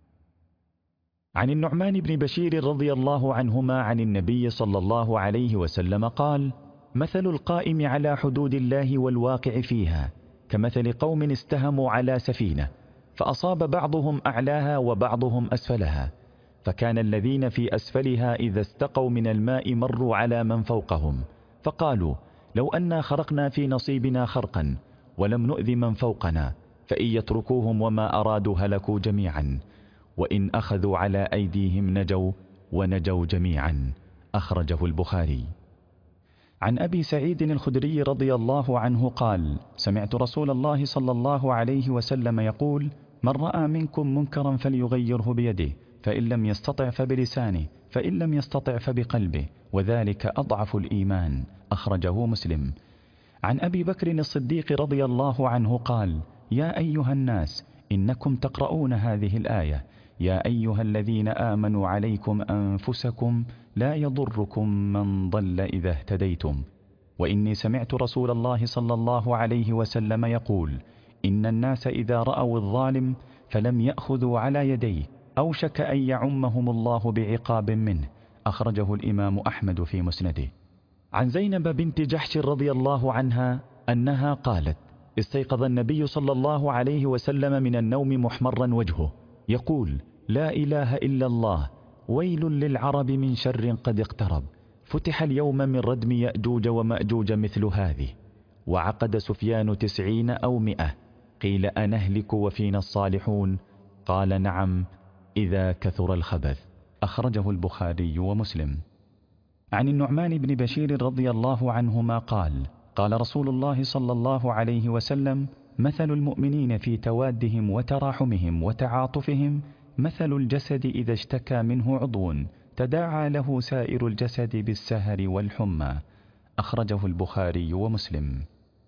عن النعمان بن بشير رضي الله عنهما عن النبي صلى الله عليه وسلم قال: مثل القائم على حدود الله والواقع فيها كمثل قوم استهموا على سفينة، فأصاب بعضهم أعلاها وبعضهم أسفلها، فكان الذين في أسفلها إذا استقوا من الماء مروا على من فوقهم، فقالوا: لو أنا خرقنا في نصيبنا خرقا ولم نؤذ من فوقنا، فإن يتركوهم وما أرادوا هلكوا جميعا، وإن أخذوا على أيديهم نجوا ونجوا جميعا. أخرجه البخاري. عن أبي سعيد الخدري رضي الله عنه قال: سمعت رسول الله صلى الله عليه وسلم يقول: من رأى منكم منكرا فليغيره بيده، فإن لم يستطع فبلسانه، فإن لم يستطع فبقلبه، وذلك أضعف الإيمان. أخرجه مسلم. عن أبي بكر الصديق رضي الله عنه قال: يا أيها الناس، إنكم تقرؤون هذه الآية: يا أيها الذين آمنوا عليكم أنفسكم لا يضركم من ضل إذا اهتديتم. وإني سمعت رسول الله صلى الله عليه وسلم يقول: إن الناس إذا رأوا الظالم فلم يأخذوا على يديه أوشك أن يعمهم الله بعقاب منه. أخرجه الإمام أحمد في مسنده. عن زينب بنت جحش رضي الله عنها أنها قالت: استيقظ النبي صلى الله عليه وسلم من النوم محمرا وجهه يقول: لا إله إلا الله، ويل للعرب من شر قد اقترب، فتح اليوم من ردم يأجوج ومأجوج مثل هذه. وعقد سفيان تسعين أو مئة. قيل: أنهلك وفينا الصالحون؟ قال: نعم، إذا كثر الخبث. أخرجه البخاري ومسلم. عن النعمان بن بشير رضي الله عنهما قال: قال رسول الله صلى الله عليه وسلم: مثل المؤمنين في توادهم وتراحمهم وتعاطفهم مثل الجسد إذا اشتكى منه عضو تداعى له سائر الجسد بالسهر والحمى. أخرجه البخاري ومسلم.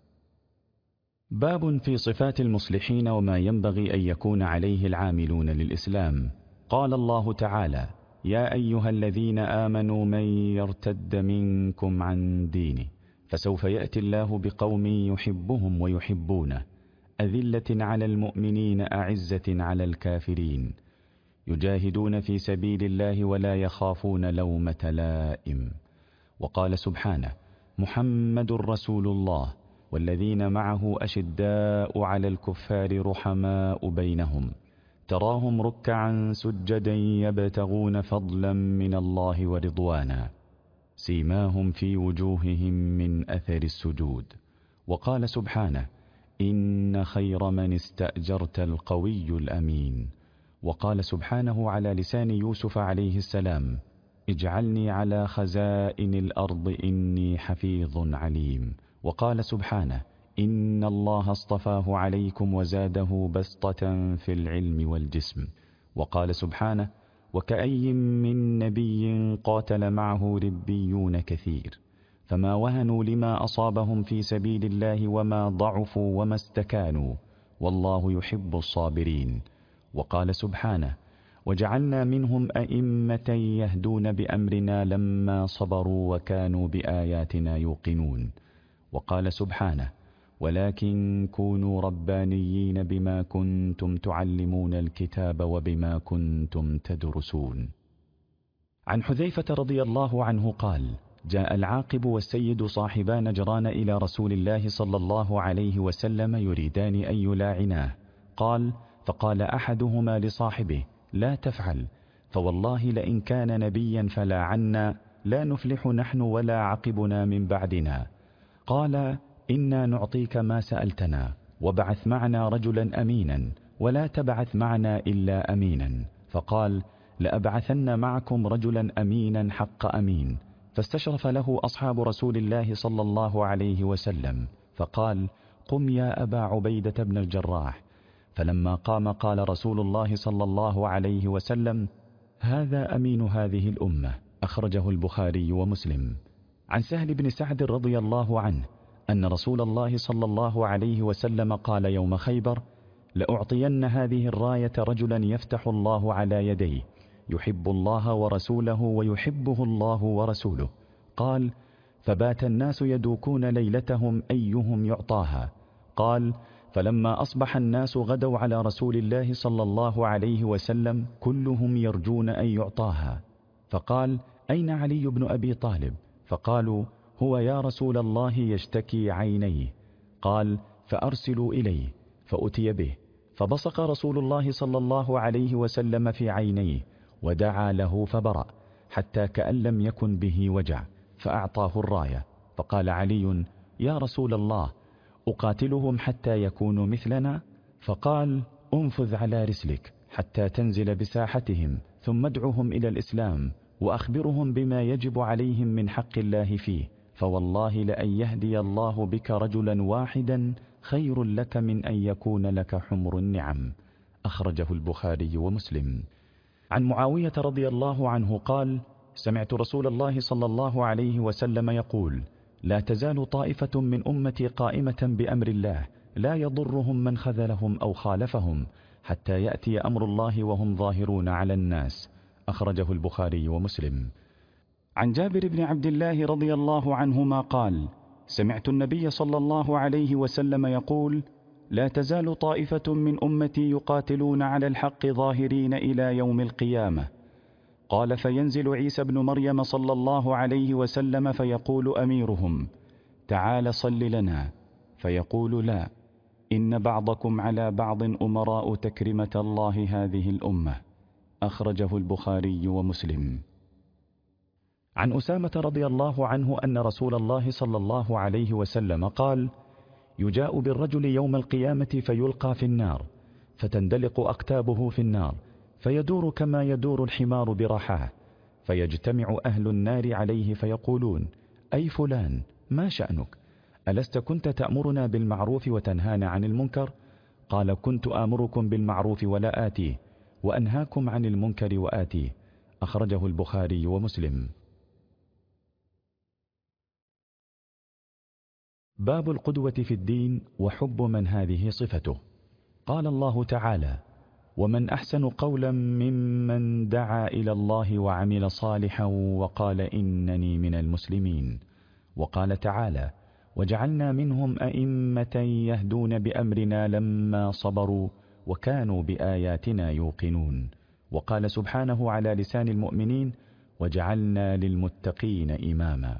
باب في صفات المصلحين وما ينبغي أن يكون عليه العاملون للإسلام. قال الله تعالى: يا أيها الذين آمنوا من يرتد منكم عن دينه فسوف يأتي الله بقوم يحبهم ويحبونه، أذلة على المؤمنين أعزة على الكافرين، يجاهدون في سبيل الله ولا يخافون لومة لائم. وقال سبحانه: محمد رسول الله والذين معه أشداء على الكفار رحماء بينهم، تراهم ركعا سجدا يبتغون فضلا من الله ورضوانا، سيماهم في وجوههم من أثر السجود. وقال سبحانه: إن خير من استأجرت القوي الأمين. وقال سبحانه على لسان يوسف عليه السلام: اجعلني على خزائن الأرض إني حفيظ عليم. وقال سبحانه: إن الله اصطفاه عليكم وزاده بسطة في العلم والجسم. وقال سبحانه: وكأي من نبي قاتل معه ربيون كثير فما وهنوا لما أصابهم في سبيل الله وما ضعفوا وما استكانوا والله يحب الصابرين. وقال سبحانه: وجعلنا منهم أئمة يهدون بأمرنا لما صبروا وكانوا بآياتنا يوقنون. وقال سبحانه: ولكن كونوا ربانيين بما كنتم تعلمون الكتاب وبما كنتم تدرسون. عن حذيفة رضي الله عنه قال: جاء العاقب والسيد صاحبا نجران إلى رسول الله صلى الله عليه وسلم يريدان أن يلاعناه. قال: فقال أحدهما لصاحبه: لا تفعل، فوالله لئن كان نبيا فلا عنا لا نفلح نحن ولا عقبنا من بعدنا. قال: إنا نعطيك ما سألتنا، وبعث معنا رجلا أمينا ولا تبعث معنا إلا أمينا. فقال: لأبعثن معكم رجلا أمينا حق أمين. فاستشرف له أصحاب رسول الله صلى الله عليه وسلم، فقال: قم يا أبا عبيدة بن الجراح. فلما قام قال رسول الله صلى الله عليه وسلم: هذا أمين هذه الأمة. أخرجه البخاري ومسلم. عن سهل بن سعد رضي الله عنه أن رسول الله صلى الله عليه وسلم قال يوم خيبر: لأعطين هذه الراية رجلا يفتح الله على يديه، يحب الله ورسوله ويحبه الله ورسوله. قال: فبات الناس يدوكون ليلتهم أيهم يعطاها. قال: فلما أصبح الناس غدوا على رسول الله صلى الله عليه وسلم كلهم يرجون أن يعطاها. فقال: أين علي بن أبي طالب؟ فقالوا: هو يا رسول الله يشتكي عينيه. قال: فأرسلوا إليه. فأتي به، فبصق رسول الله صلى الله عليه وسلم في عينيه ودعا له فبرأ حتى كأن لم يكن به وجع، فأعطاه الراية. فقال علي: يا رسول الله، أقاتلهم حتى يكونوا مثلنا؟ فقال: انفذ على رسلك حتى تنزل بساحتهم، ثم ادعهم إلى الإسلام وأخبرهم بما يجب عليهم من حق الله فيه، فوالله لأن يهدي الله بك رجلا واحدا خير لك من أن يكون لك حمر النعم. أخرجه البخاري ومسلم. عن معاوية رضي الله عنه قال: سمعت رسول الله صلى الله عليه وسلم يقول: لا تزال طائفة من أمتي قائمة بأمر الله لا يضرهم من خذلهم أو خالفهم حتى يأتي أمر الله وهم ظاهرون على الناس. أخرجه البخاري ومسلم. عن جابر بن عبد الله رضي الله عنهما قال: سمعت النبي صلى الله عليه وسلم يقول: لا تزال طائفة من أمتي يقاتلون على الحق ظاهرين إلى يوم القيامة. قال: فينزل عيسى بن مريم صلى الله عليه وسلم فيقول أميرهم: تعال صل لنا، فيقول: لا، إن بعضكم على بعض أمراء تكرمة الله هذه الأمة. أخرجه البخاري ومسلم. عن أسامة رضي الله عنه أن رسول الله صلى الله عليه وسلم قال: يجاء بالرجل يوم القيامة فيلقى في النار، فتندلق أقتابه في النار، فيدور كما يدور الحمار برحاه، فيجتمع أهل النار عليه فيقولون: أي فلان، ما شأنك؟ ألست كنت تأمرنا بالمعروف وتنهانا عن المنكر؟ قال: كنت آمركم بالمعروف ولا آتيه، وأنهاكم عن المنكر وآتيه. أخرجه البخاري ومسلم. باب القدوة في الدين وحب من هذه صفته. قال الله تعالى: ومن أحسن قولا ممن دعا إلى الله وعمل صالحا وقال إنني من المسلمين. وقال تعالى: وجعلنا منهم أئمة يهدون بأمرنا لما صبروا وكانوا بآياتنا يوقنون. وقال سبحانه على لسان المؤمنين: وجعلنا للمتقين إماما.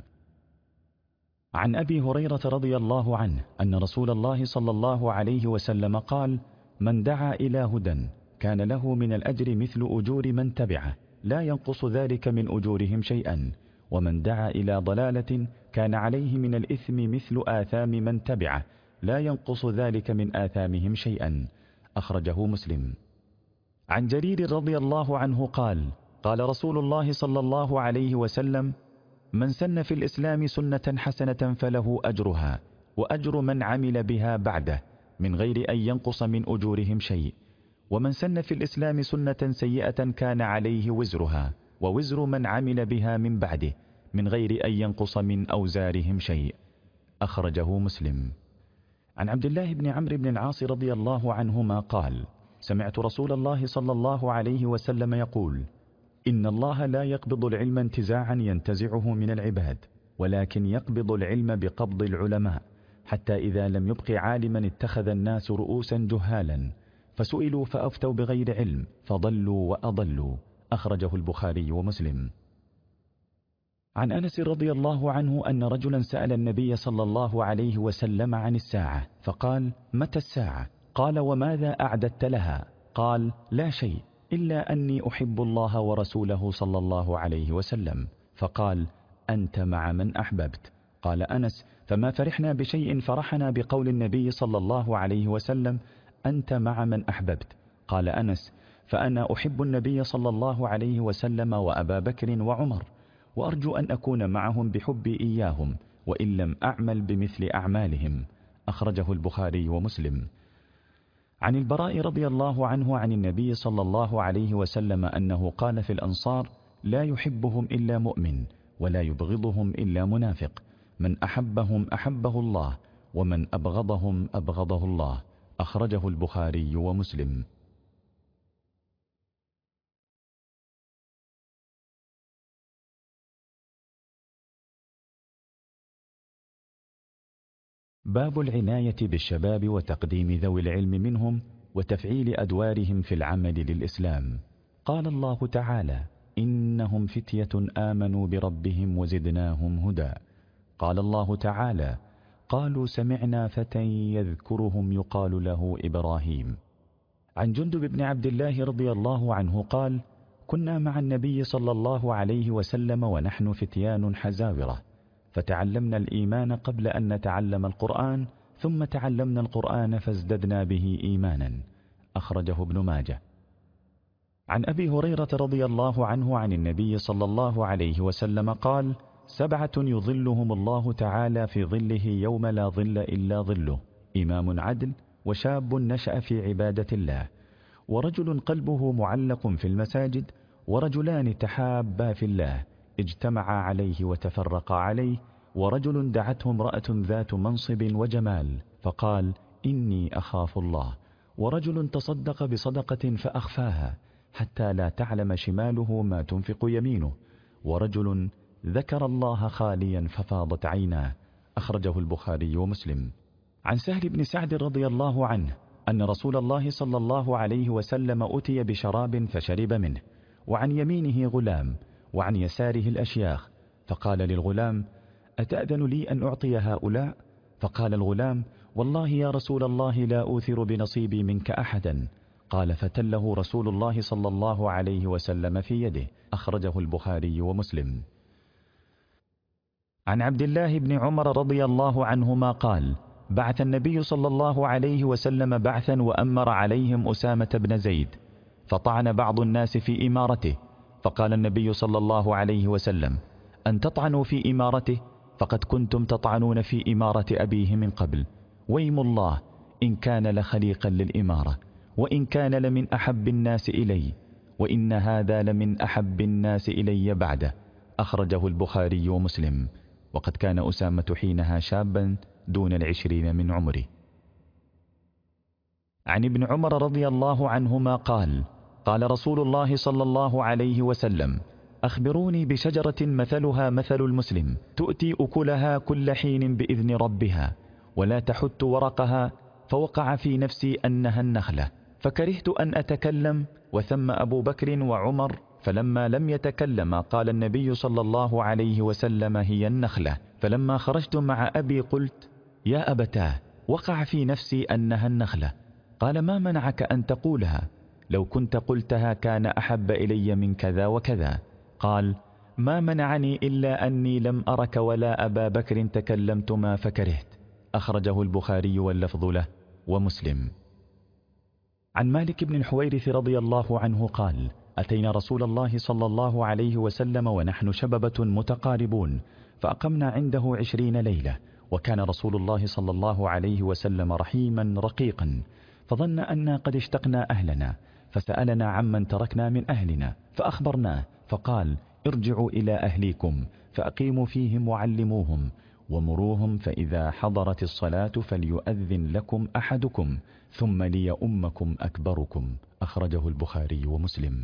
عن أبي هريرة رضي الله عنه أن رسول الله صلى الله عليه وسلم قال: من دعا إلى هدى كان له من الأجر مثل أجور من تبعه لا ينقص ذلك من أجورهم شيئا، ومن دعا إلى ضلالة كان عليه من الإثم مثل آثام من تبعه لا ينقص ذلك من آثامهم شيئا. أخرجه مسلم. عن جرير رضي الله عنه قال: قال رسول الله صلى الله عليه وسلم: من سن في الإسلام سنة حسنة فله أجرها وأجر من عمل بها بعده من غير أن ينقص من أجورهم شيء، ومن سن في الإسلام سنة سيئة كان عليه وزرها ووزر من عمل بها من بعده من غير أن ينقص من أوزارهم شيء. أخرجه مسلم. عن عبد الله بن عمرو بن العاص رضي الله عنهما قال: سمعت رسول الله صلى الله عليه وسلم يقول: إن الله لا يقبض العلم انتزاعا ينتزعه من العباد، ولكن يقبض العلم بقبض العلماء، حتى إذا لم يبق عالما اتخذ الناس رؤوسا جهالا فسئلوا فأفتوا بغير علم فضلوا وأضلوا. أخرجه البخاري ومسلم. عن أنس رضي الله عنه أن رجلا سأل النبي صلى الله عليه وسلم عن الساعة فقال: متى الساعة؟ قال: وماذا أعددت لها؟ قال: لا شيء إلا أني أحب الله ورسوله صلى الله عليه وسلم. فقال: أنت مع من أحببت. قال أنس: فما فرحنا بشيء فرحنا بقول النبي صلى الله عليه وسلم: أنت مع من أحببت. قال أنس: فأنا أحب النبي صلى الله عليه وسلم وأبا بكر وعمر، وأرجو أن أكون معهم بحبي إياهم وإن لم أعمل بمثل أعمالهم. أخرجه البخاري ومسلم. عن البراء رضي الله عنه عن النبي صلى الله عليه وسلم أنه قال في الأنصار: لا يحبهم إلا مؤمن ولا يبغضهم إلا منافق، من أحبهم أحبه الله ومن أبغضهم أبغضه الله. أخرجه البخاري ومسلم. باب العناية بالشباب وتقديم ذوي العلم منهم وتفعيل أدوارهم في العمل للإسلام. قال الله تعالى: إنهم فتية آمنوا بربهم وزدناهم هدى. قال الله تعالى: قالوا سمعنا فتى يذكرهم يقال له إبراهيم. عن جندب بن عبد الله رضي الله عنه قال: كنا مع النبي صلى الله عليه وسلم ونحن فتيان حزاورة، فتعلمنا الإيمان قبل أن نتعلم القرآن، ثم تعلمنا القرآن فازددنا به إيمانا. أخرجه ابن ماجه. عن أبي هريرة رضي الله عنه عن النبي صلى الله عليه وسلم قال: سبعة يظلهم الله تعالى في ظله يوم لا ظل إلا ظله: إمام عدل، وشاب نشأ في عبادة الله، ورجل قلبه معلق في المساجد، ورجلان تحابا في الله اجتمعا عليه وتفرقا عليه، ورجل دعته امرأة ذات منصب وجمال فقال: إني أخاف الله، ورجل تصدق بصدقة فأخفاها حتى لا تعلم شماله ما تنفق يمينه، ورجل ذكر الله خاليا ففاضت عيناه. أخرجه البخاري ومسلم. عن سهل بن سعد رضي الله عنه أن رسول الله صلى الله عليه وسلم أتي بشراب فشرب منه، وعن يمينه غلام وعن يساره الأشياخ، فقال للغلام: أتأذن لي أن أعطي هؤلاء؟ فقال الغلام: والله يا رسول الله لا أوثر بنصيبي منك أحدا. قال: فتله رسول الله صلى الله عليه وسلم في يده. أخرجه البخاري ومسلم. عن عبد الله بن عمر رضي الله عنهما قال: بعث النبي صلى الله عليه وسلم بعثا وأمر عليهم أسامة بن زيد، فطعن بعض الناس في إمارته، فقال النبي صلى الله عليه وسلم: أن تطعنوا في إمارته فقد كنتم تطعنون في إمارة أبيه من قبل، ويم الله إن كان لخليقا للإمارة، وإن كان لمن أحب الناس إلي، وإن هذا لمن أحب الناس إلي بعده. أخرجه البخاري ومسلم. وقد كان أسامة حينها شابا دون العشرين من عمره. عن ابن عمر رضي الله عنهما قال: قال رسول الله صلى الله عليه وسلم: أخبروني بشجرة مثلها مثل المسلم تؤتي أكلها كل حين بإذن ربها ولا تحت ورقها، فوقع في نفسي أنها النخلة، فكرهت أن أتكلم، وثم أبو بكر وعمر، فلما لم يتكلم قال النبي صلى الله عليه وسلم هي النخلة. فلما خرجت مع أبي قلت يا أبتاه، وقع في نفسي أنها النخلة. قال ما منعك أن تقولها؟ لو كنت قلتها كان أحب إلي من كذا وكذا. قال ما منعني إلا أني لم أرك ولا أبا بكر تكلمتما فكرهت. أخرجه البخاري واللفظ له ومسلم. عن مالك بن الحويرث رضي الله عنه قال أتينا رسول الله صلى الله عليه وسلم ونحن شببة متقاربون، فأقمنا عنده عشرين ليلة، وكان رسول الله صلى الله عليه وسلم رحيما رقيقا، فظن أننا قد اشتقنا أهلنا، فسألنا عمن تركنا من أهلنا فأخبرناه، فقال ارجعوا إلى أهليكم فأقيموا فيهم وعلموهم ومروهم، فإذا حضرت الصلاة فليؤذن لكم أحدكم ثم ليؤمكم أكبركم. أخرجه البخاري ومسلم.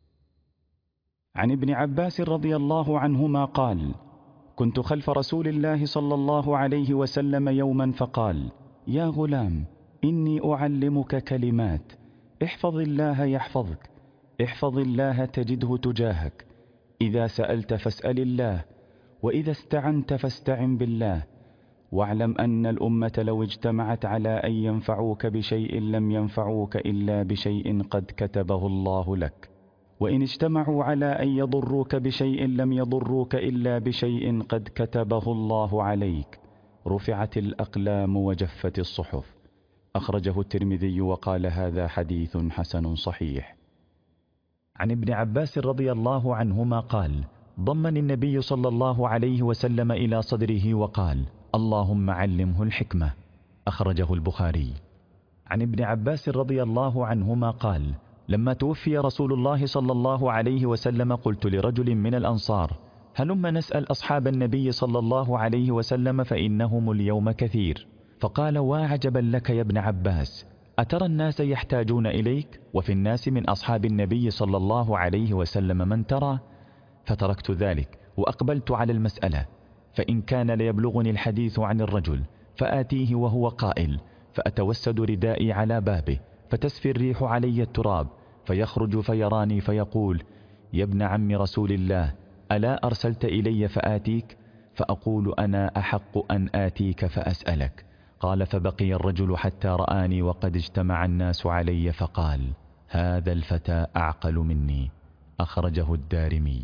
عن ابن عباس رضي الله عنهما قال كنت خلف رسول الله صلى الله عليه وسلم يوما فقال يا غلام إني أعلمك كلمات، احفظ الله يحفظك، احفظ الله تجده تجاهك، إذا سألت فاسأل الله، وإذا استعنت فاستعن بالله، واعلم أن الأمة لو اجتمعت على أن ينفعوك بشيء لم ينفعوك إلا بشيء قد كتبه الله لك، وإن اجتمعوا على أن يضروك بشيء لم يضروك إلا بشيء قد كتبه الله عليك، رفعت الأقلام وجفت الصحف. أخرجه الترمذي وقال هذا حديث حسن صحيح. عن ابن عباس رضي الله عنهما قال ضمني النبي صلى الله عليه وسلم إلى صدره وقال اللهم علمه الحكمة. أخرجه البخاري. عن ابن عباس رضي الله عنهما قال لما توفي رسول الله صلى الله عليه وسلم قلت لرجل من الأنصار هلما نسأل أصحاب النبي صلى الله عليه وسلم فإنهم اليوم كثير، فقال واعجبا لك يا ابن عباس، أترى الناس يحتاجون إليك وفي الناس من أصحاب النبي صلى الله عليه وسلم من ترى؟ فتركت ذلك وأقبلت على المسألة، فإن كان ليبلغني الحديث عن الرجل فآتيه وهو قائل، فأتوسد ردائي على بابه فتسفي الريح علي التراب، فيخرج فيراني فيقول يا ابن عم رسول الله ألا أرسلت إلي فآتيك؟ فأقول أنا أحق أن آتيك فأسألك. قال فبقي الرجل حتى رآني وقد اجتمع الناس علي فقال هذا الفتى أعقل مني. أخرجه الدارمي.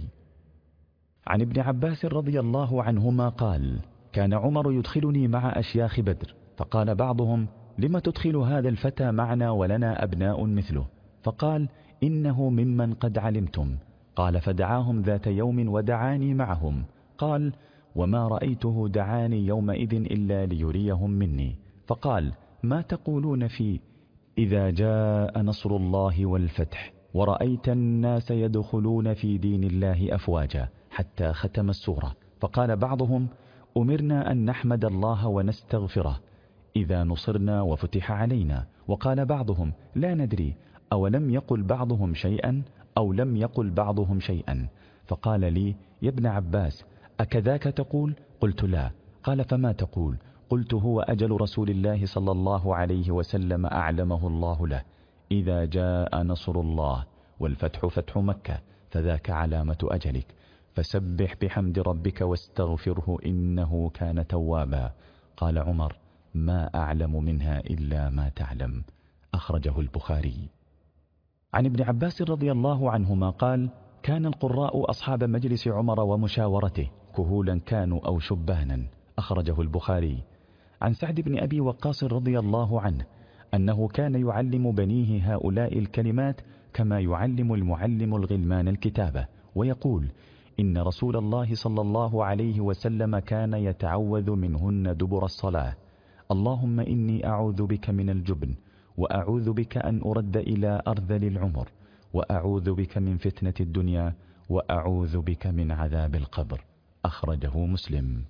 عن ابن عباس رضي الله عنهما قال كان عمر يدخلني مع أشياخ بدر، فقال بعضهم لم تدخل هذا الفتى معنا ولنا أبناء مثله؟ فقال إنه ممن قد علمتم. قال فدعاهم ذات يوم ودعاني معهم. قال وما رأيته دعاني يومئذ إلا ليريهم مني. فقال ما تقولون في إذا جاء نصر الله والفتح ورأيت الناس يدخلون في دين الله أفواجا، حتى ختم السورة. فقال بعضهم أمرنا أن نحمد الله ونستغفره إذا نصرنا وفتح علينا. وقال بعضهم لا ندري أولم يقل بعضهم شيئا أو لم يقل بعضهم شيئا. فقال لي يا ابن عباس أكذاك تقول؟ قلت لا. قال فما تقول؟ قلت هو أجل رسول الله صلى الله عليه وسلم أعلمه الله له، إذا جاء نصر الله والفتح فتح مكة فذاك علامة أجلك، فسبح بحمد ربك واستغفره إنه كان توابا. قال عمر ما أعلم منها إلا ما تعلم. أخرجه البخاري. عن ابن عباس رضي الله عنهما قال كان القراء أصحاب مجلس عمر ومشاورته، كهولا كانوا أو شبانا. أخرجه البخاري. عن سعد بن أبي وقاص رضي الله عنه أنه كان يعلم بنيه هؤلاء الكلمات كما يعلم المعلم الغلمان الكتابة، ويقول إن رسول الله صلى الله عليه وسلم كان يتعوذ منهن دبر الصلاة: اللهم إني أعوذ بك من الجبن، وأعوذ بك أن أرد إلى أرذل العمر، وأعوذ بك من فتنة الدنيا، وأعوذ بك من عذاب القبر. أخرجه مسلم.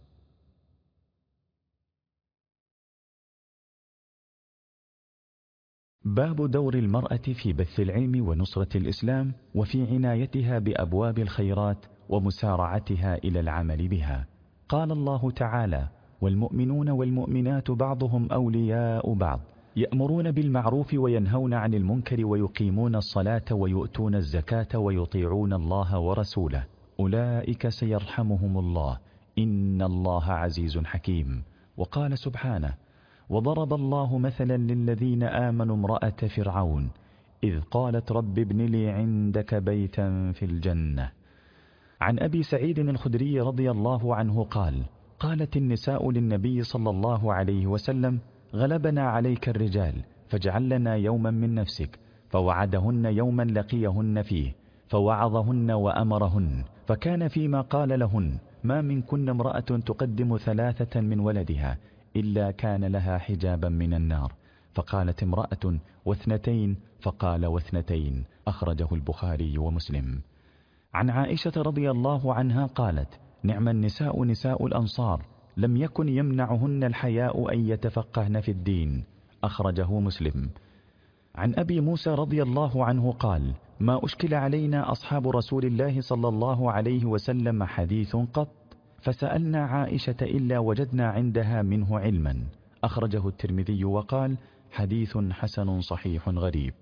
باب دور المرأة في بث العلم ونصرة الإسلام وفي عنايتها بأبواب الخيرات ومسارعتها إلى العمل بها. قال الله تعالى: والمؤمنون والمؤمنات بعضهم أولياء بعض يأمرون بالمعروف وينهون عن المنكر ويقيمون الصلاة ويؤتون الزكاة ويطيعون الله ورسوله أولئك سيرحمهم الله إن الله عزيز حكيم. وقال سبحانه: وضرب الله مثلا للذين آمنوا امرأة فرعون إذ قالت رب ابن لي عندك بيتا في الجنة. عن أبي سعيد الخدري رضي الله عنه قال: قالت النساء للنبي صلى الله عليه وسلم: غلبنا عليك الرجال فاجعل لنا يوما من نفسك، فوعدهن يوما لقيهن فيه فوعظهن وأمرهن، فكان فيما قال لهن: ما منكن امرأة تقدم ثلاثة من ولدها إلا كان لها حجابا من النار. فقالت امرأة: واثنتين؟ فقال: واثنتين. أخرجه البخاري ومسلم. عن عائشة رضي الله عنها قالت: نعم النساء نساء الأنصار، لم يكن يمنعهن الحياء أن يتفقهن في الدين. أخرجه مسلم. عن أبي موسى رضي الله عنه قال: ما أشكل علينا أصحاب رسول الله صلى الله عليه وسلم حديث قط، فسألنا عائشة إلا وجدنا عندها منه علما. أخرجه الترمذي وقال: حديث حسن صحيح غريب.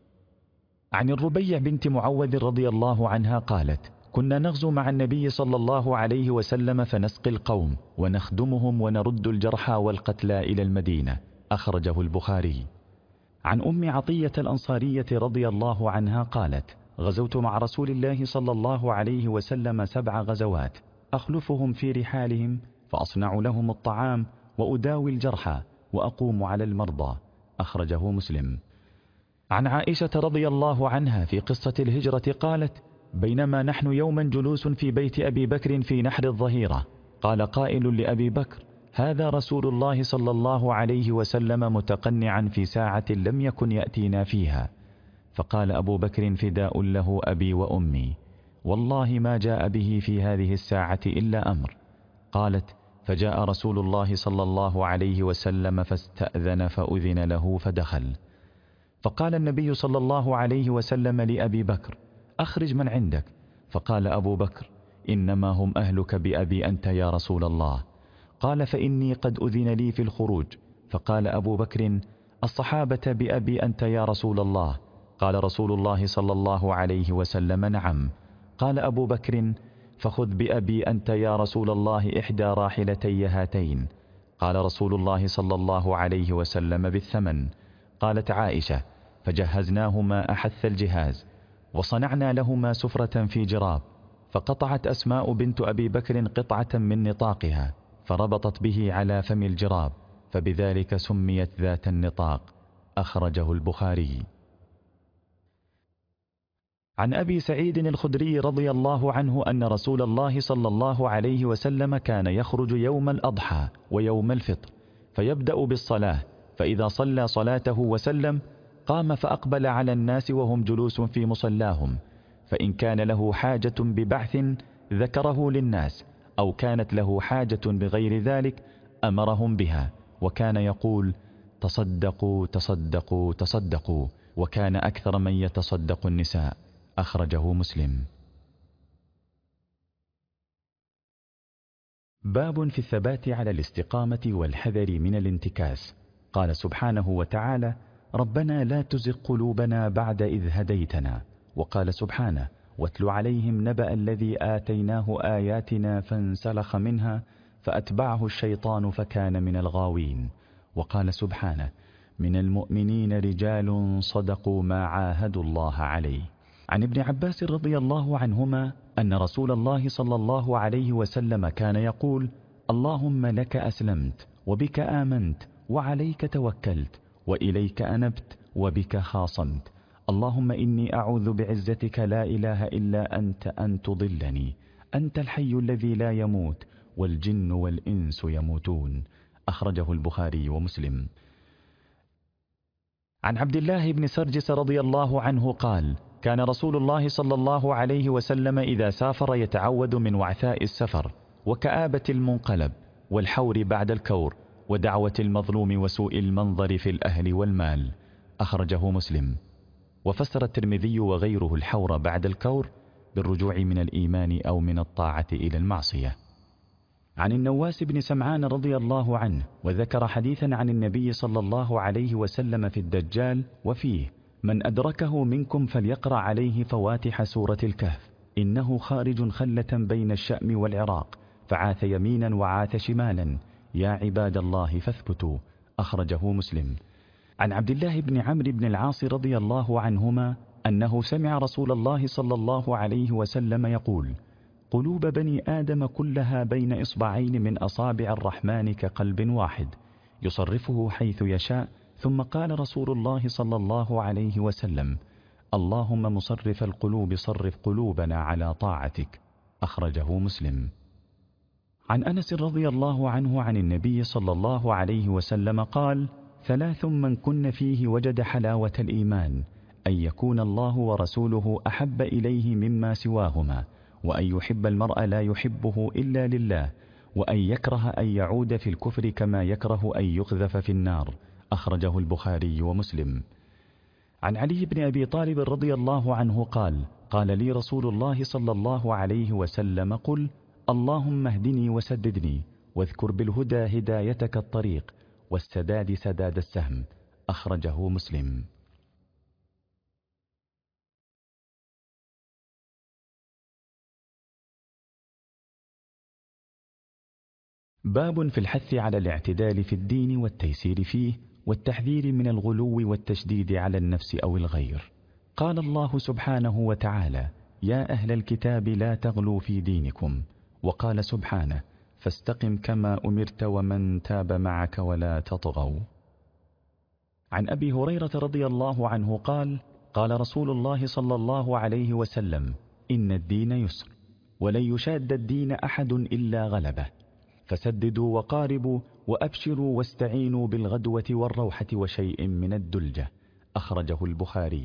عن الربيع بنت معوذ رضي الله عنها قالت: كنا نغزو مع النبي صلى الله عليه وسلم فنسقي القوم ونخدمهم ونرد الجرحى والقتلى إلى المدينة. أخرجه البخاري. عن أم عطية الأنصارية رضي الله عنها قالت: غزوت مع رسول الله صلى الله عليه وسلم سبع غزوات، أخلفهم في رحالهم فأصنع لهم الطعام وأداوي الجرحى وأقوم على المرضى. أخرجه مسلم. عن عائشة رضي الله عنها في قصة الهجرة قالت: بينما نحن يوما جلوس في بيت أبي بكر في نحر الظهيرة، قال قائل لأبي بكر: هذا رسول الله صلى الله عليه وسلم متقنعا في ساعة لم يكن يأتينا فيها. فقال أبو بكر: فداء له أبي وأمي، والله ما جاء به في هذه الساعة إلا أمر. قالت: فجاء رسول الله صلى الله عليه وسلم فاستأذن فأذن له فدخل. فقال النبي صلى الله عليه وسلم لأبي بكر: أخرج من عندك. فقال أبو بكر: إنما هم أهلك بأبي أنت يا رسول الله. قال: فإني قد أذن لي في الخروج. فقال أبو بكر: الصحابة بأبي أنت يا رسول الله. قال رسول الله صلى الله عليه وسلم: نعم. قال أبو بكر: فخذ بأبي أنت يا رسول الله إحدى راحلتي هاتين. قال رسول الله صلى الله عليه وسلم: بالثمن. قالت عائشة: فجهزناهما أحث الجهاز وصنعنا لهما سفرة في جراب، فقطعت أسماء بنت أبي بكر قطعة من نطاقها فربطت به على فم الجراب، فبذلك سميت ذات النطاق. أخرجه البخاري. عن أبي سعيد الخدري رضي الله عنه أن رسول الله صلى الله عليه وسلم كان يخرج يوم الأضحى ويوم الفطر فيبدأ بالصلاة، فإذا صلى صلاته وسلم قام فأقبل على الناس وهم جلوس في مصلاهم، فإن كان له حاجة ببعث ذكره للناس، أو كانت له حاجة بغير ذلك أمرهم بها، وكان يقول: تصدقوا تصدقوا تصدقوا، وكان أكثر من يتصدق النساء. أخرجه مسلم. باب في الثبات على الاستقامة والحذر من الانتكاس. قال سبحانه وتعالى: ربنا لا تزغ قلوبنا بعد إذ هديتنا. وقال سبحانه: واتل عليهم نبأ الذي آتيناه آياتنا فانسلخ منها فأتبعه الشيطان فكان من الغاوين. وقال سبحانه: من المؤمنين رجال صدقوا ما عاهدوا الله عليه. عن ابن عباس رضي الله عنهما أن رسول الله صلى الله عليه وسلم كان يقول: اللهم لك أسلمت وبك آمنت وعليك توكلت وإليك أنبت وبك خاصمت، اللهم إني أعوذ بعزتك لا إله إلا أنت أن تضلني، أنت الحي الذي لا يموت والجن والإنس يموتون. أخرجه البخاري ومسلم. عن عبد الله بن سرجس رضي الله عنه قال: كان رسول الله صلى الله عليه وسلم إذا سافر يتعوذ من وعثاء السفر وكآبة المنقلب والحور بعد الكور ودعوة المظلوم وسوء المنظر في الأهل والمال. أخرجه مسلم. وفسر الترمذي وغيره الحور بعد الكور بالرجوع من الإيمان أو من الطاعة إلى المعصية. عن النواس بن سمعان رضي الله عنه وذكر حديثا عن النبي صلى الله عليه وسلم في الدجال وفيه: من أدركه منكم فليقرأ عليه فواتح سورة الكهف، إنه خارج خلة بين الشأم والعراق، فعاث يمينا وعاث شمالا، يا عباد الله فاثبتوا. أخرجه مسلم. عن عبد الله بن عمرو بن العاص رضي الله عنهما أنه سمع رسول الله صلى الله عليه وسلم يقول: قلوب بني آدم كلها بين إصبعين من أصابع الرحمن كقلب واحد يصرفه حيث يشاء. ثم قال رسول الله صلى الله عليه وسلم: اللهم مصرف القلوب صرف قلوبنا على طاعتك. أخرجه مسلم. عن أنس رضي الله عنه عن النبي صلى الله عليه وسلم قال: ثلاث من كن فيه وجد حلاوة الإيمان: أن يكون الله ورسوله أحب إليه مما سواهما، وأن يحب المرء لا يحبه إلا لله، وأن يكره أن يعود في الكفر كما يكره أن يقذف في النار. أخرجه البخاري ومسلم. عن علي بن أبي طالب رضي الله عنه قال: قال لي رسول الله صلى الله عليه وسلم: قل اللهم اهدني وسددني، واذكر بالهدى هدايتك الطريق، والسداد سداد السهم. أخرجه مسلم. باب في الحث على الاعتدال في الدين والتيسير فيه، والتحذير من الغلو والتشديد على النفس أو الغير. قال الله سبحانه وتعالى: يا أهل الكتاب لا تغلوا في دينكم. وقال سبحانه: فاستقم كما أمرت ومن تاب معك ولا تطغوا. عن أبي هريرة رضي الله عنه قال: قال رسول الله صلى الله عليه وسلم: إن الدين يسر، ولن يشاد الدين أحد إلا غلبه، فسددوا وقاربوا وأبشروا واستعينوا بالغدوة والروحة وشيء من الدلجة. أخرجه البخاري.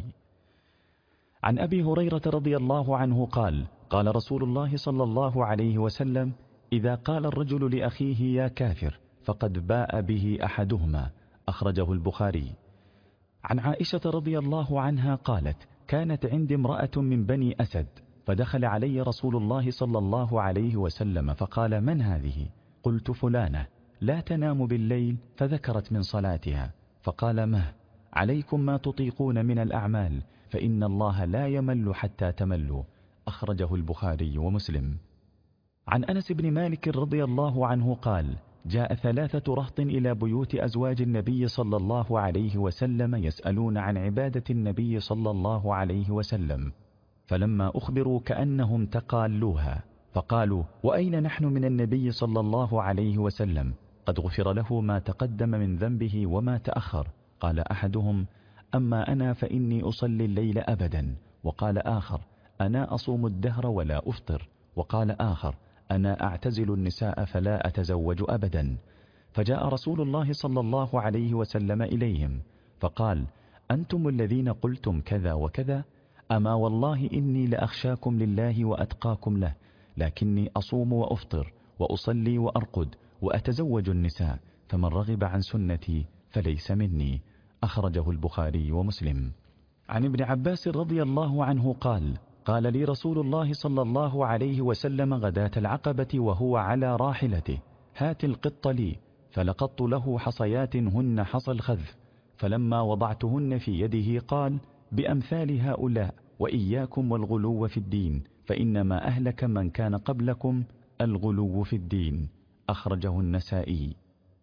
عن أبي هريرة رضي الله عنه قال: قال رسول الله صلى الله عليه وسلم: إذا قال الرجل لأخيه يا كافر فقد باء به أحدهما. أخرجه البخاري. عن عائشة رضي الله عنها قالت: كانت عندي امرأة من بني أسد، فدخل علي رسول الله صلى الله عليه وسلم فقال: من هذه؟ قلت: فلانة لا تنام بالليل، فذكرت من صلاتها، فقال: مه عليكم ما تطيقون من الأعمال، فإن الله لا يمل حتى تملوا. أخرجه البخاري ومسلم. عن أنس بن مالك رضي الله عنه قال: جاء ثلاثة رهط إلى بيوت أزواج النبي صلى الله عليه وسلم يسألون عن عبادة النبي صلى الله عليه وسلم، فلما أخبروا كأنهم تقالوها، فقالوا: وأين نحن من النبي صلى الله عليه وسلم؟ قد غفر له ما تقدم من ذنبه وما تأخر. قال أحدهم: أما أنا فإني أصلي الليل أبدا. وقال آخر: أنا أصوم الدهر ولا أفطر. وقال آخر: أنا أعتزل النساء فلا أتزوج أبدا. فجاء رسول الله صلى الله عليه وسلم إليهم فقال: أنتم الذين قلتم كذا وكذا؟ أما والله إني لأخشاكم لله وأتقاكم له، لكني أصوم وأفطر وأصلي وأرقد وأتزوج النساء، فمن رغب عن سنتي فليس مني. أخرجه البخاري ومسلم. عن ابن عباس رضي الله عنه قال: قال لي رسول الله صلى الله عليه وسلم غداة العقبة وهو على راحلته: هات القط لي. فلقطت له حصيات هن حصى الخذف، فلما وضعتهن في يده قال: بأمثال هؤلاء وإياكم والغلو في الدين، فإنما أهلك من كان قبلكم الغلو في الدين. أخرجه النسائي.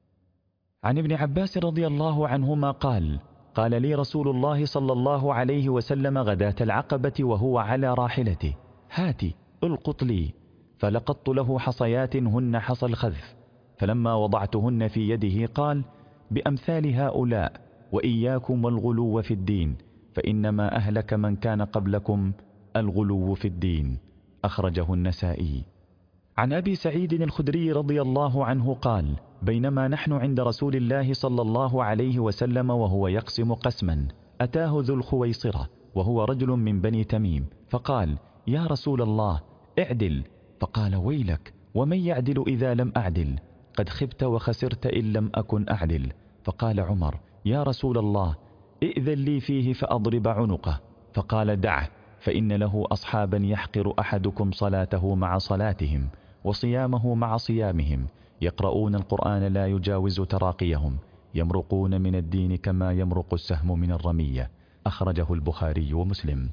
عن ابن عباس رضي الله عنهما قال: قال لي رسول الله صلى الله عليه وسلم غداة العقبة وهو على راحلته: هاتي القط لي. فلقطت له حصيات هن حصى الخذف، فلما وضعتهن في يده قال: بأمثال هؤلاء وإياكم والغلو في الدين، فإنما أهلك من كان قبلكم الغلو في الدين. أخرجه النسائي. عن أبي سعيد الخدري رضي الله عنه قال: بينما نحن عند رسول الله صلى الله عليه وسلم وهو يقسم قسما، أتاه ذو الخويصرة وهو رجل من بني تميم، فقال: يا رسول الله اعدل. فقال: ويلك، ومن يعدل إذا لم أعدل؟ قد خبت وخسرت إن لم أكن أعدل. فقال عمر: يا رسول الله ائذن لي فيه فأضرب عنقه. فقال دعه، فإن له أصحابا يحقر أحدكم صلاته مع صلاتهم وصيامه مع صيامهم، يقرؤون القرآن لا يجاوز تراقيهم، يمرقون من الدين كما يمرق السهم من الرمية. أخرجه البخاري ومسلم.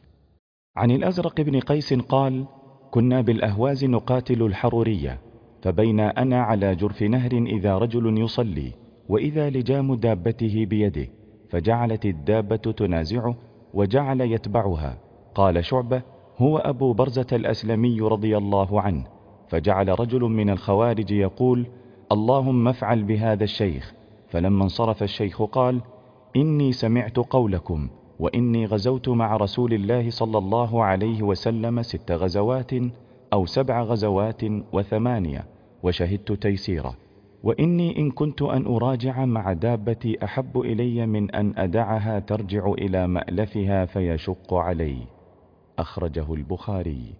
عن الأزرق بن قيس قال: كنا بالأهواز نقاتل الحرورية، فبين أنا على جرف نهر إذا رجل يصلي، وإذا لجام دابته بيده، فجعلت الدابة تنازعه وجعل يتبعها. قال شعبة: هو أبو برزة الأسلمي رضي الله عنه. فجعل رجل من الخوارج يقول: اللهم افعل بهذا الشيخ. فلما انصرف الشيخ قال: إني سمعت قولكم، وإني غزوت مع رسول الله صلى الله عليه وسلم ست غزوات أو سبع غزوات وثمانية، وشهدت تيسيره، وإني إن كنت أن أراجع مع دابتي أحب إلي من أن أدعها ترجع إلى مألفها فيشق علي. أخرجه البخاري.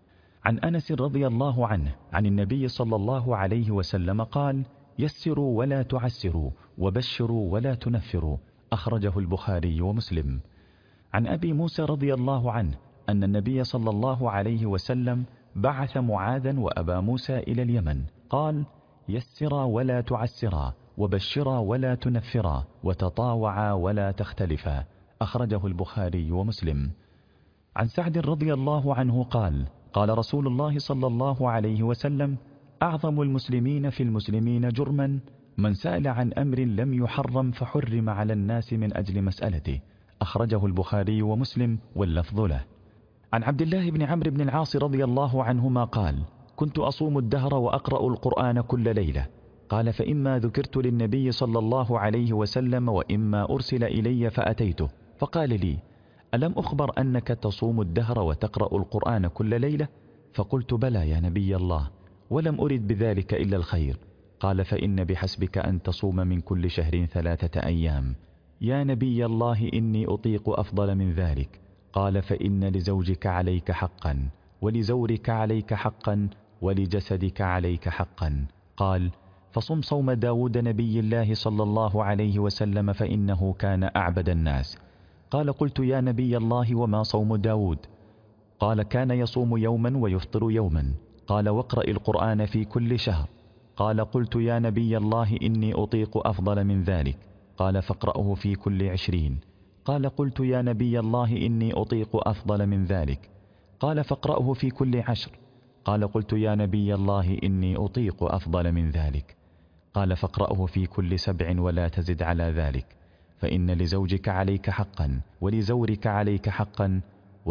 عن أنس رضي الله عنه عن النبي صلى الله عليه وسلم قال: يسروا ولا تعسروا، وبشروا ولا تنفروا. أخرجه البخاري ومسلم. عن أبي موسى رضي الله عنه أن النبي صلى الله عليه وسلم بعث معاذا وأبا موسى إلى اليمن، قال: يسرا ولا تعسرا، وبشرا ولا تنفرا، وتطاوعا ولا تختلفا. أخرجه البخاري ومسلم. عن سعد رضي الله عنه قال: قال رسول الله صلى الله عليه وسلم: أعظم المسلمين في المسلمين جرما من سأل عن أمر لم يحرم فحرم على الناس من أجل مسألته. أخرجه البخاري ومسلم واللفظ له. عن عبد الله بن عمرو بن العاص رضي الله عنهما قال: كنت أصوم الدهر وأقرأ القرآن كل ليلة. قال: فإما ذكرت للنبي صلى الله عليه وسلم وإما أرسل إلي فأتيته، فقال لي: ألم أخبر أنك تصوم الدهر وتقرأ القرآن كل ليلة؟ فقلت: بلى يا نبي الله، ولم أرد بذلك إلا الخير. قال: فإن بحسبك أن تصوم من كل شهر ثلاثة أيام. يا نبي الله، إني أطيق أفضل من ذلك. قال: فإن لزوجك عليك حقا، ولزورك عليك حقا، ولجسدك عليك حقا. قال: فصم صوم داود نبي الله صلى الله عليه وسلم فإنه كان أعبد الناس. قال: قلت: يا نبي الله، وما صوم داود؟ قال: كان يصوم يوما ويفطر يوما. قال: واقرأ القرآن في كل شهر. قال: قلت: يا نبي الله، إني أطيق أفضل من ذلك. قال: فاقرأه في كل عشرين. قال: قلت: يا نبي الله، إني أطيق أفضل من ذلك. قال: فاقرأه في كل عشر. قال: قلت: يا نبي الله، إني أطيق أفضل من ذلك. قال: فاقرأه في كل سبع ولا تزد على ذلك، فإن لزوجك عليك حقا، ولزورك عليك حقا،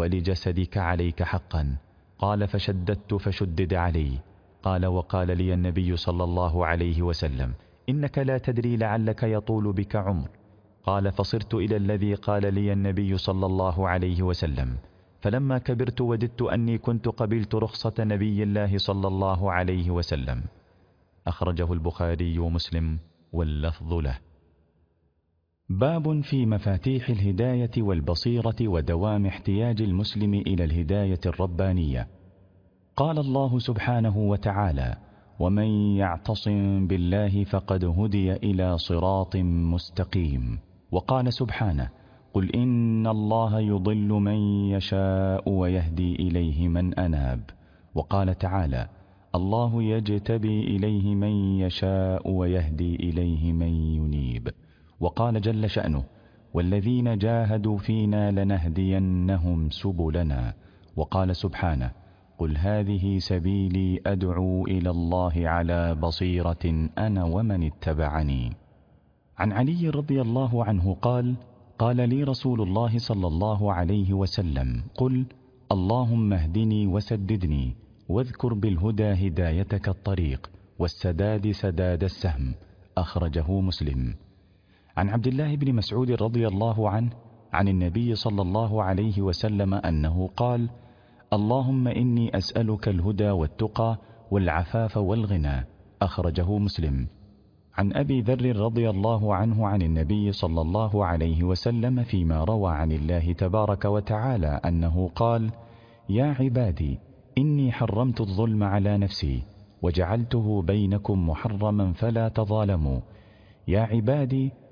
ولجسدك عليك حقا. قال: فشددت فشدد علي. قال: وقال لي النبي صلى الله عليه وسلم: إنك لا تدري لعلك يطول بك عمر. قال: فصرت إلى الذي قال لي النبي صلى الله عليه وسلم، فلما كبرت وددت أني كنت قبلت رخصة نبي الله صلى الله عليه وسلم. أخرجه البخاري ومسلم واللفظ له. باب في مفاتيح الهداية والبصيرة ودوام احتياج المسلم إلى الهداية الربانية. قال الله سبحانه وتعالى: ومن يعتصم بالله فقد هدي إلى صراط مستقيم. وقال سبحانه: قل إن الله يضل من يشاء ويهدي إليه من أناب. وقال تعالى: الله يجتبي إليه من يشاء ويهدي إليه من ينيب. وقال جل شأنه: والذين جاهدوا فينا لنهدينهم سبلنا. وقال سبحانه: قل هذه سبيلي أدعو إلى الله على بصيرة أنا ومن اتبعني. عن علي رضي الله عنه قال: قال لي رسول الله صلى الله عليه وسلم: قل اللهم اهدني وسددني، واذكر بالهدى هدايتك الطريق، والسداد سداد السهم. أخرجه مسلم. عن عبد الله بن مسعود رضي الله عنه عن النبي صلى الله عليه وسلم أنه قال: اللهم إني أسألك الهدى والتقى والعفاف والغنى. أخرجه مسلم. عن أبي ذر رضي الله عنه عن النبي صلى الله عليه وسلم فيما روى عن الله تبارك وتعالى أنه قال: يا عبادي إني حرمت الظلم على نفسي وجعلته بينكم محرما فلا تظالموا. يا عبادي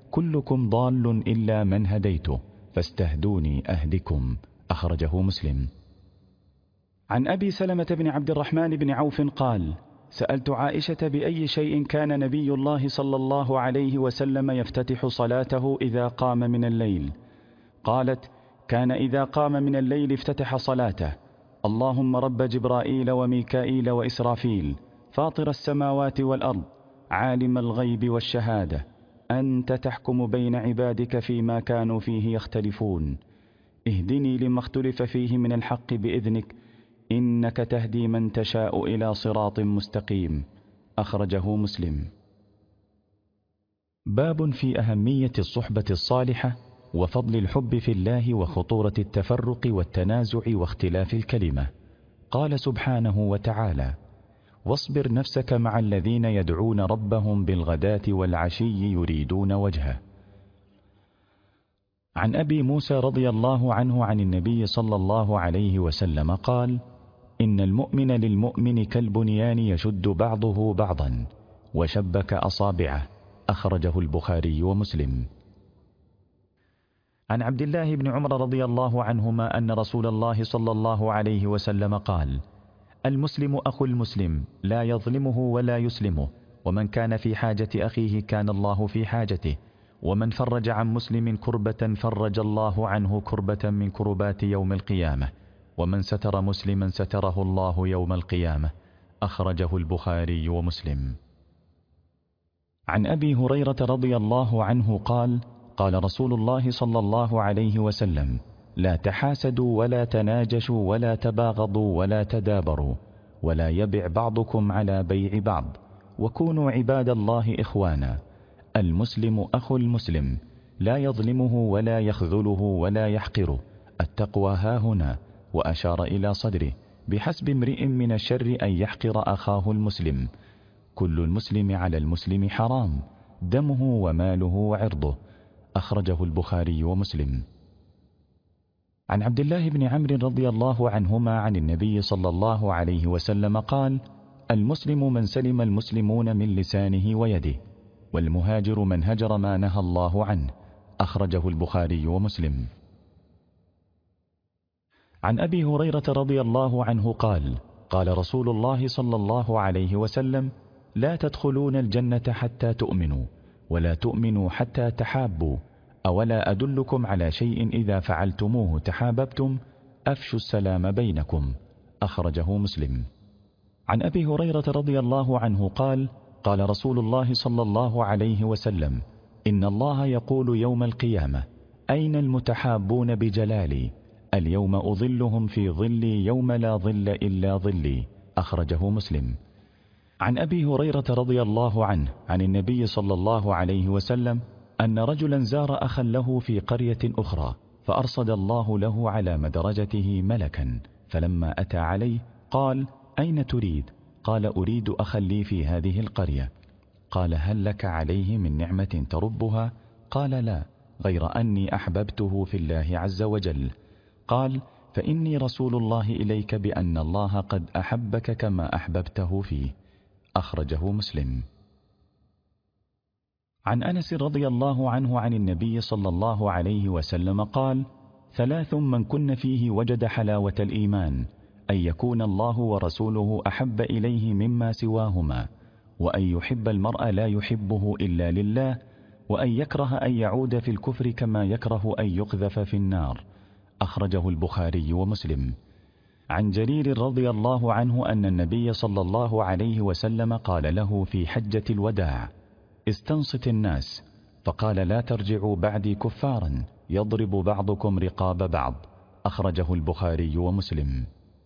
كلكم ضال إلا من هديته فاستهدوني أهدكم. أخرجه مسلم. عن أبي سلمة بن عبد الرحمن بن عوف قال: سألت عائشة بأي شيء كان نبي الله صلى الله عليه وسلم يفتتح صلاته إذا قام من الليل؟ قالت: كان إذا قام من الليل افتتح صلاته: اللهم رب جبرائيل وميكائيل وإسرافيل، فاطر السماوات والأرض، عالم الغيب والشهادة، أنت تحكم بين عبادك فيما كانوا فيه يختلفون، اهدني لما اختلف فيه من الحق بإذنك، إنك تهدي من تشاء إلى صراط مستقيم. أخرجه مسلم. باب في أهمية الصحبة الصالحة وفضل الحب في الله وخطورة التفرق والتنازع واختلاف الكلمة. قال سبحانه وتعالى: واصبر نفسك مع الذين يدعون ربهم بالغداة والعشي يريدون وجهه. عن أبي موسى رضي الله عنه عن النبي صلى الله عليه وسلم قال: إن المؤمن للمؤمن كالبنيان يشد بعضه بعضا وشبك أصابعه. أخرجه البخاري ومسلم. عن عبد الله بن عمر رضي الله عنهما أن رسول الله صلى الله عليه وسلم قال: المسلم أخو المسلم لا يظلمه ولا يسلمه، ومن كان في حاجة أخيه كان الله في حاجته، ومن فرج عن مسلم كربة فرج الله عنه كربة من كربات يوم القيامة، ومن ستر مسلما ستره الله يوم القيامة. أخرجه البخاري ومسلم. عن أبي هريرة رضي الله عنه قال: قال رسول الله صلى الله عليه وسلم: لا تحاسدوا ولا تناجشوا ولا تباغضوا ولا تدابروا، ولا يبع بعضكم على بيع بعض، وكونوا عباد الله إخوانا. المسلم أخو المسلم لا يظلمه ولا يخذله ولا يحقره، التقوى هاهنا. وأشار إلى صدره: بحسب امرئ من الشر أن يحقر أخاه المسلم. كل المسلم على المسلم حرام، دمه وماله وعرضه. أخرجه البخاري ومسلم. عن عبد الله بن عمرو رضي الله عنهما عن النبي صلى الله عليه وسلم قال: المسلم من سلم المسلمون من لسانه ويده، والمهاجر من هجر ما نهى الله عنه. أخرجه البخاري ومسلم. عن أبي هريرة رضي الله عنه قال: قال رسول الله صلى الله عليه وسلم: لا تدخلون الجنة حتى تؤمنوا، ولا تؤمنوا حتى تحابوا، أولا أدلكم على شيء إذا فعلتموه تحاببتم؟ أفشوا السلام بينكم. أخرجه مسلم. عن أبي هريرة رضي الله عنه قال: قال رسول الله صلى الله عليه وسلم: إن الله يقول يوم القيامة: أين المتحابون بجلالي؟ اليوم أظلهم في ظلي يوم لا ظل إلا ظلي. أخرجه مسلم. عن أبي هريرة رضي الله عنه عن النبي صلى الله عليه وسلم أن رجلا زار أخا له في قرية أخرى، فأرصد الله له على مدرجته ملكا، فلما أتى عليه قال: أين تريد؟ قال: أريد أخا لي في هذه القرية. قال: هل لك عليه من نعمة تربها؟ قال: لا، غير أني أحببته في الله عز وجل. قال: فإني رسول الله إليك بأن الله قد أحبك كما أحببته فيه. أخرجه مسلم. عن أنس رضي الله عنه عن النبي صلى الله عليه وسلم قال: ثلاث من كن فيه وجد حلاوة الإيمان: أن يكون الله ورسوله أحب إليه مما سواهما، وأن يحب المرء لا يحبه إلا لله، وأن يكره أن يعود في الكفر كما يكره أن يقذف في النار. أخرجه البخاري ومسلم. عن جرير رضي الله عنه أن النبي صلى الله عليه وسلم قال له في حجة الوداع: استنصت الناس، فقال: لا ترجعوا بعدي كفارا يضرب بعضكم رقاب بعض. أخرجه البخاري ومسلم.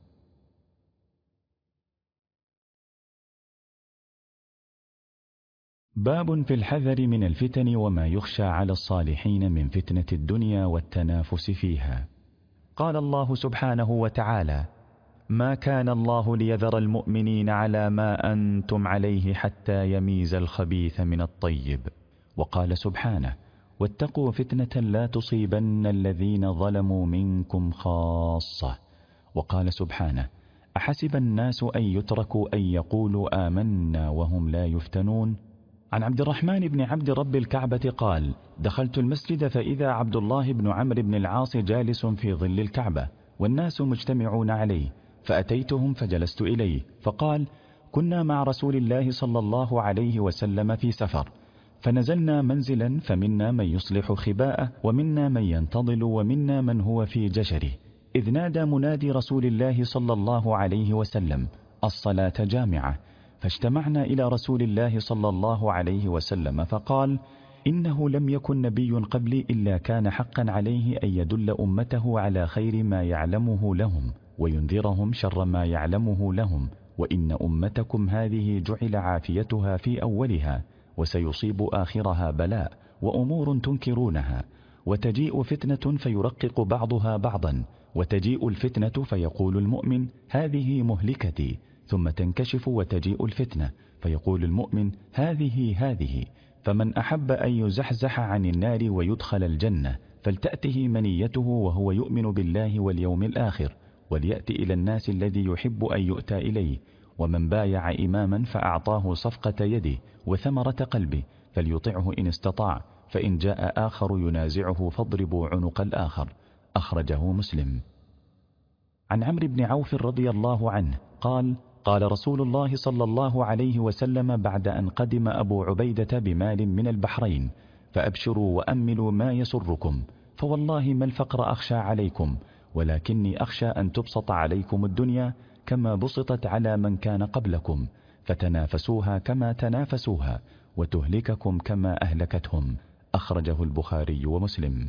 باب في الحذر من الفتن وما يخشى على الصالحين من فتنة الدنيا والتنافس فيها. قال الله سبحانه وتعالى: ما كان الله ليذر المؤمنين على ما أنتم عليه حتى يميز الخبيث من الطيب. وقال سبحانه: واتقوا فتنة لا تصيبن الذين ظلموا منكم خاصة. وقال سبحانه: أحسب الناس أن يتركوا أن يقولوا آمنا وهم لا يفتنون. عن عبد الرحمن بن عبد رب الكعبة قال: دخلت المسجد فإذا عبد الله بن عمرو بن العاص جالس في ظل الكعبة والناس مجتمعون عليه، فأتيتهم فجلست إليه، فقال: كنا مع رسول الله صلى الله عليه وسلم في سفر، فنزلنا منزلا، فمنا من يصلح خباءه، ومنا من ينتظل، ومنا من هو في جشره، إذ نادى منادي رسول الله صلى الله عليه وسلم: الصلاة جامعة. فاجتمعنا إلى رسول الله صلى الله عليه وسلم فقال: إنه لم يكن نبي قبلي إلا كان حقا عليه أن يدل أمته على خير ما يعلمه لهم وينذرهم شر ما يعلمه لهم، وإن أمتكم هذه جعل عافيتها في أولها، وسيصيب آخرها بلاء وأمور تنكرونها، وتجيء فتنة فيرقق بعضها بعضا، وتجيء الفتنة فيقول المؤمن: هذه مهلكتي، ثم تنكشف وتجيء الفتنة فيقول المؤمن: هذه هذه. فمن أحب أن يزحزح عن النار ويدخل الجنة فلتأته منيته وهو يؤمن بالله واليوم الآخر، وليأتي إلى الناس الذي يحب أن يؤتى إليه. ومن بايع إماما فأعطاه صفقة يده وثمرة قلبه فليطعه إن استطاع، فإن جاء آخر ينازعه فاضربوا عنق الآخر. أخرجه مسلم. عن عمرو بن عوف رضي الله عنه قال: قال رسول الله صلى الله عليه وسلم بعد أن قدم أبو عبيدة بمال من البحرين: فأبشروا وأملوا ما يسركم، فوالله ما الفقر أخشى عليكم، ولكني أخشى أن تبسط عليكم الدنيا كما بسطت على من كان قبلكم، فتنافسوها كما تنافسوها، وتهلككم كما أهلكتهم. أخرجه البخاري ومسلم.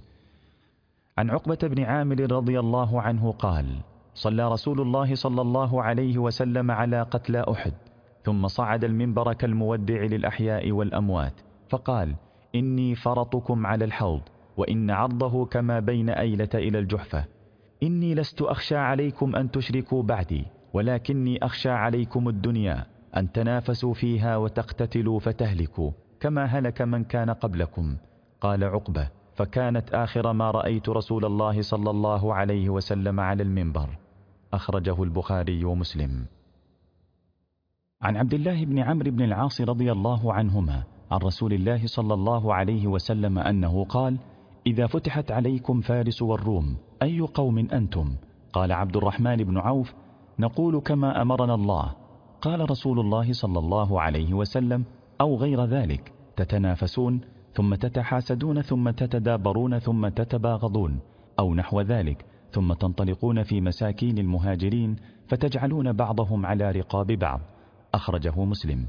عن عقبة بن عامر رضي الله عنه قال: صلى رسول الله صلى الله عليه وسلم على قتلى أحد، ثم صعد المنبر كالمودع للأحياء والأموات، فقال: إني فرطكم على الحوض، وإن عرضه كما بين أيلة إلى الجحفة. إني لست أخشى عليكم أن تشركوا بعدي، ولكني أخشى عليكم الدنيا، أن تنافسوا فيها وتقتتلوا فتهلكوا كما هلك من كان قبلكم. قال عقبة: فكانت آخر ما رأيت رسول الله صلى الله عليه وسلم على المنبر. أخرجه البخاري ومسلم. عن عبد الله بن عمرو بن العاص رضي الله عنهما عن رسول الله صلى الله عليه وسلم أنه قال: إذا فتحت عليكم فارس والروم أي قوم أنتم؟ قال عبد الرحمن بن عوف: نقول كما أمرنا الله. قال رسول الله صلى الله عليه وسلم: أو غير ذلك، تتنافسون ثم تتحاسدون ثم تتدابرون ثم تتباغضون، أو نحو ذلك، ثم تنطلقون في مساكين المهاجرين فتجعلون بعضهم على رقاب بعض. أخرجه مسلم.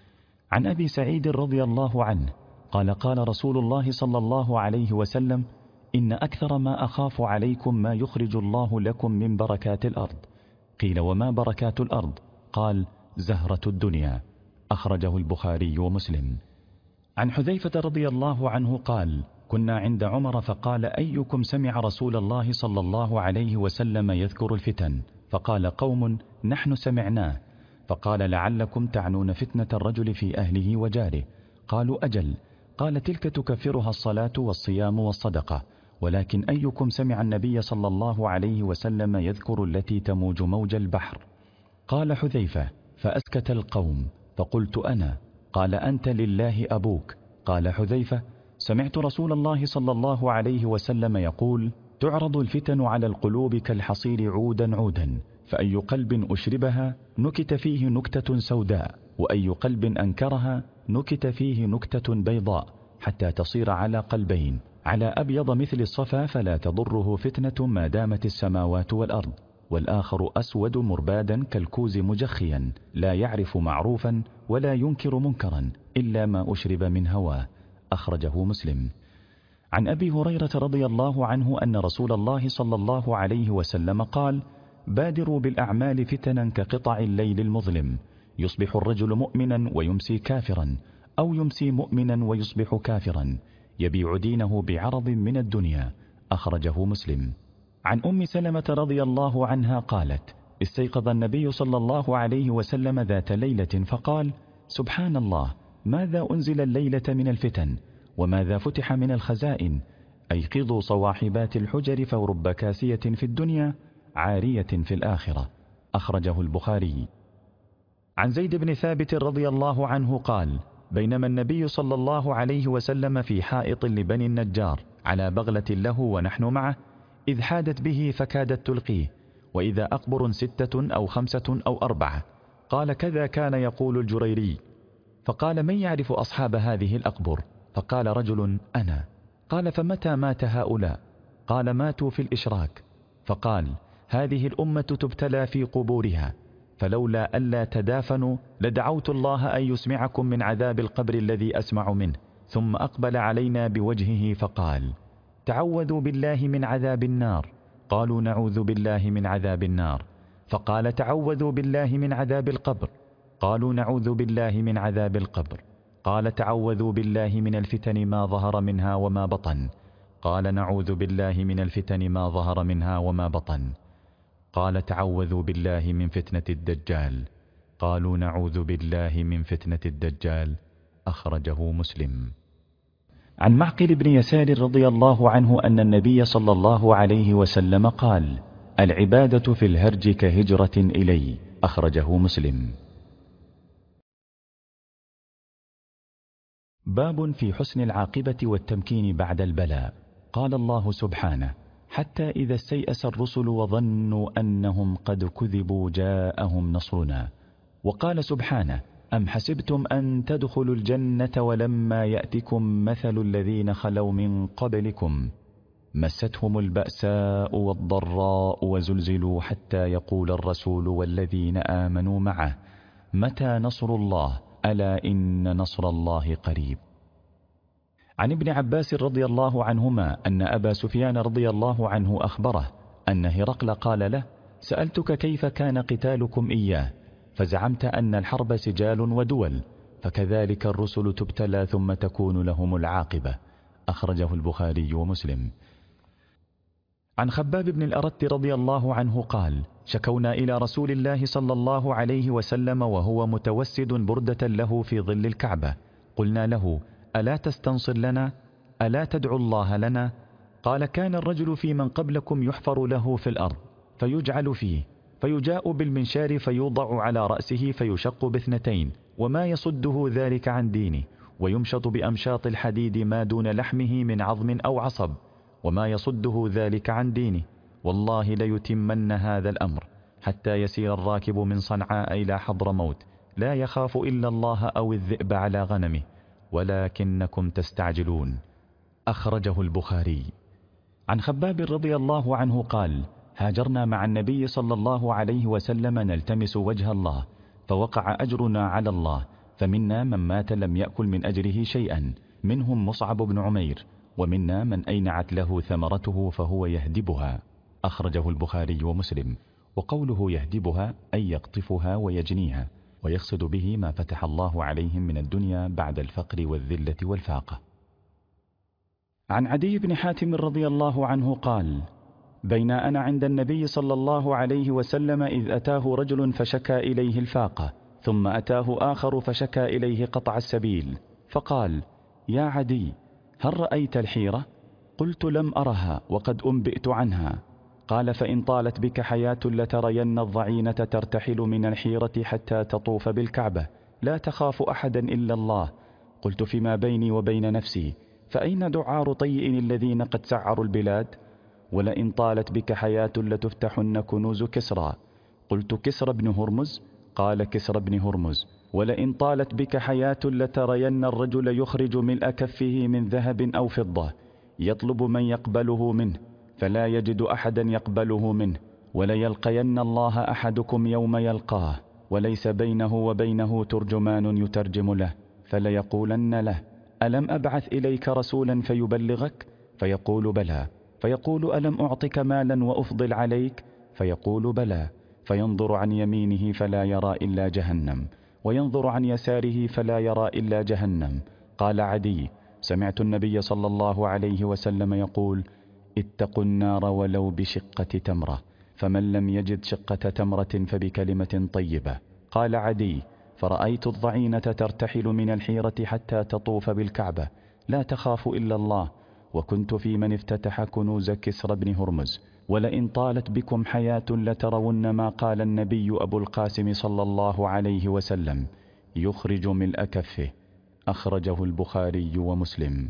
عن أبي سعيد رضي الله عنه قال: قال رسول الله صلى الله عليه وسلم: إن أكثر ما أخاف عليكم ما يخرج الله لكم من بركات الأرض. قيل: وما بركات الأرض؟ قال: زهرة الدنيا. أخرجه البخاري ومسلم. عن حذيفة رضي الله عنه قال: كنا عند عمر فقال: أيكم سمع رسول الله صلى الله عليه وسلم يذكر الفتن؟ فقال قوم: نحن سمعناه. فقال: لعلكم تعنون فتنة الرجل في أهله وجاره. قالوا: أجل. قال: تلك تكفرها الصلاة والصيام والصدقة. ولكن أيكم سمع النبي صلى الله عليه وسلم يذكر التي تموج موج البحر؟ قال حذيفة: فأسكت القوم، فقلت أنا. قال: أنت لله أبوك. قال حذيفة: سمعت رسول الله صلى الله عليه وسلم يقول: تعرض الفتن على القلوب كالحصير عودا عودا، فأي قلب أشربها نكت فيه نكتة سوداء، وأي قلب أنكرها نكت فيه نكتة بيضاء، حتى تصير على قلبين، على أبيض مثل الصفا فلا تضره فتنة ما دامت السماوات والأرض، والآخر أسود مربادا كالكوز مجخيا، لا يعرف معروفا ولا ينكر منكرا إلا ما أشرب من هواه. أخرجه مسلم. عن أبي هريرة رضي الله عنه أن رسول الله صلى الله عليه وسلم قال: بادروا بالأعمال فتنا كقطع الليل المظلم، يصبح الرجل مؤمنا ويمسي كافرا، أو يمسي مؤمنا ويصبح كافرا، يبيع دينه بعرض من الدنيا. أخرجه مسلم. عن أم سلمة رضي الله عنها قالت: استيقظ النبي صلى الله عليه وسلم ذات ليلة فقال: سبحان الله، ماذا أنزل الليلة من الفتن، وماذا فتح من الخزائن؟ أيقظوا صواحبات الحجر فرب كاسية في الدنيا عارية في الآخرة. أخرجه البخاري. عن زيد بن ثابت رضي الله عنه قال: بينما النبي صلى الله عليه وسلم في حائط لبني النجار على بغلة له ونحن معه، إذ حادت به فكادت تلقيه، وإذا أقبر ستة أو خمسة أو أربعة. قال: كذا كان يقول الجريري. فقال: من يعرف أصحاب هذه الأقبر؟ فقال رجل: أنا. قال: فمتى مات هؤلاء؟ قال: ماتوا في الإشراك. فقال: هذه الأمة تبتلى في قبورها، فلولا ألا تدافنوا لدعوت الله أن يسمعكم من عذاب القبر الذي أسمع منه. ثم أقبل علينا بوجهه فقال: تعوذوا بالله من عذاب النار. قالوا: نعوذ بالله من عذاب النار. فقال: تعوذوا بالله من عذاب القبر. قالوا: نعوذ بالله من عذاب القبر. قال: تعوذوا بالله من الفتن ما ظهر منها وما بطن. قال: نعوذ بالله من الفتن ما ظهر منها وما بطن. قال: تعوذوا بالله من فتنة الدجال. قالوا: نعوذ بالله من فتنة الدجال. أخرجه مسلم. عن معقل بن يسار رضي الله عنه أن النبي صلى الله عليه وسلم قال: العبادة في الهرج كهجرة إلي. أخرجه مسلم. باب في حسن العاقبة والتمكين بعد البلاء. قال الله سبحانه: حتى إذا استيأس الرسل وظنوا أنهم قد كذبوا جاءهم نصرنا. وقال سبحانه: أم حسبتم أن تدخلوا الجنة ولما يأتكم مثل الذين خلوا من قبلكم مستهم البأساء والضراء وزلزلوا حتى يقول الرسول والذين آمنوا معه متى نصر الله ألا إن نصر الله قريب. عن ابن عباس رضي الله عنهما أن أبا سفيان رضي الله عنه أخبره أن هرقل قال له: سألتك كيف كان قتالكم إياه، فزعمت أن الحرب سجال ودول، فكذلك الرسل تبتلى ثم تكون لهم العاقبة. أخرجه البخاري ومسلم. عن خباب بن الأرت رضي الله عنه قال: شكونا إلى رسول الله صلى الله عليه وسلم وهو متوسد بردة له في ظل الكعبة. قلنا له: ألا تستنصر لنا؟ ألا تدعو الله لنا؟ قال: كان الرجل في من قبلكم يحفر له في الأرض فيجعل فيه، فيجاء بالمنشار فيوضع على رأسه فيشق باثنتين، وما يصده ذلك عن دينه، ويمشط بأمشاط الحديد ما دون لحمه من عظم أو عصب، وما يصده ذلك عن دينه. والله ليتمن هذا الأمر حتى يسير الراكب من صنعاء إلى حضرموت لا يخاف إلا الله أو الذئب على غنمه، ولكنكم تستعجلون. أخرجه البخاري. عن خباب رضي الله عنه قال: هاجرنا مع النبي صلى الله عليه وسلم نلتمس وجه الله، فوقع أجرنا على الله، فمنا من مات لم يأكل من أجره شيئا، منهم مصعب بن عمير، ومنا من أينعت له ثمرته فهو يهدبها. أخرجه البخاري ومسلم. وقوله يهدبها أي يقطفها ويجنيها، ويقصد به ما فتح الله عليهم من الدنيا بعد الفقر والذلة والفاقة. عن عدي بن حاتم رضي الله عنه قال: بين أنا عند النبي صلى الله عليه وسلم إذ أتاه رجل فشكى إليه الفاقة، ثم أتاه آخر فشكى إليه قطع السبيل، فقال: يا عدي، هل رأيت الحيرة؟ قلت: لم أرها وقد أنبئت عنها. قال: فإن طالت بك حياة لترين الضعينة ترتحل من الحيرة حتى تطوف بالكعبة، لا تخاف أحدا إلا الله. قلت: فيما بيني وبين نفسي، فأين دعار طيء الذين قد سعروا البلاد؟ ولئن طالت بك حياة لتفتحن كنوز كسرى. قلت: كسرى بن هرمز؟ قال: كسرى بن هرمز. ولئن طالت بك حياة لترين الرجل يخرج ملء كفه من ذهب أو فضة، يطلب من يقبله منه فلا يجد أحدا يقبله منه، وليلقين الله أحدكم يوم يلقاه وليس بينه وبينه ترجمان يترجم له، فليقولن له: ألم أبعث إليك رسولا فيبلغك؟ فيقول: بلى. فيقول: ألم أعطك مالا وأفضل عليك؟ فيقول: بلى. فينظر عن يمينه فلا يرى إلا جهنم، وينظر عن يساره فلا يرى إلا جهنم. قال عدي: سمعت النبي صلى الله عليه وسلم يقول: اتقوا النار ولو بشقة تمرة، فمن لم يجد شقة تمرة فبكلمة طيبة. قال عدي: فرأيت الضعينة ترتحل من الحيرة حتى تطوف بالكعبة لا تخاف إلا الله، وكنت في من افتتح كنوز كسرى بن هرمز. ولئن طالت بكم حياة لترون ما قال النبي أبو القاسم صلى الله عليه وسلم: يخرج ملء كفه. أخرجه البخاري ومسلم.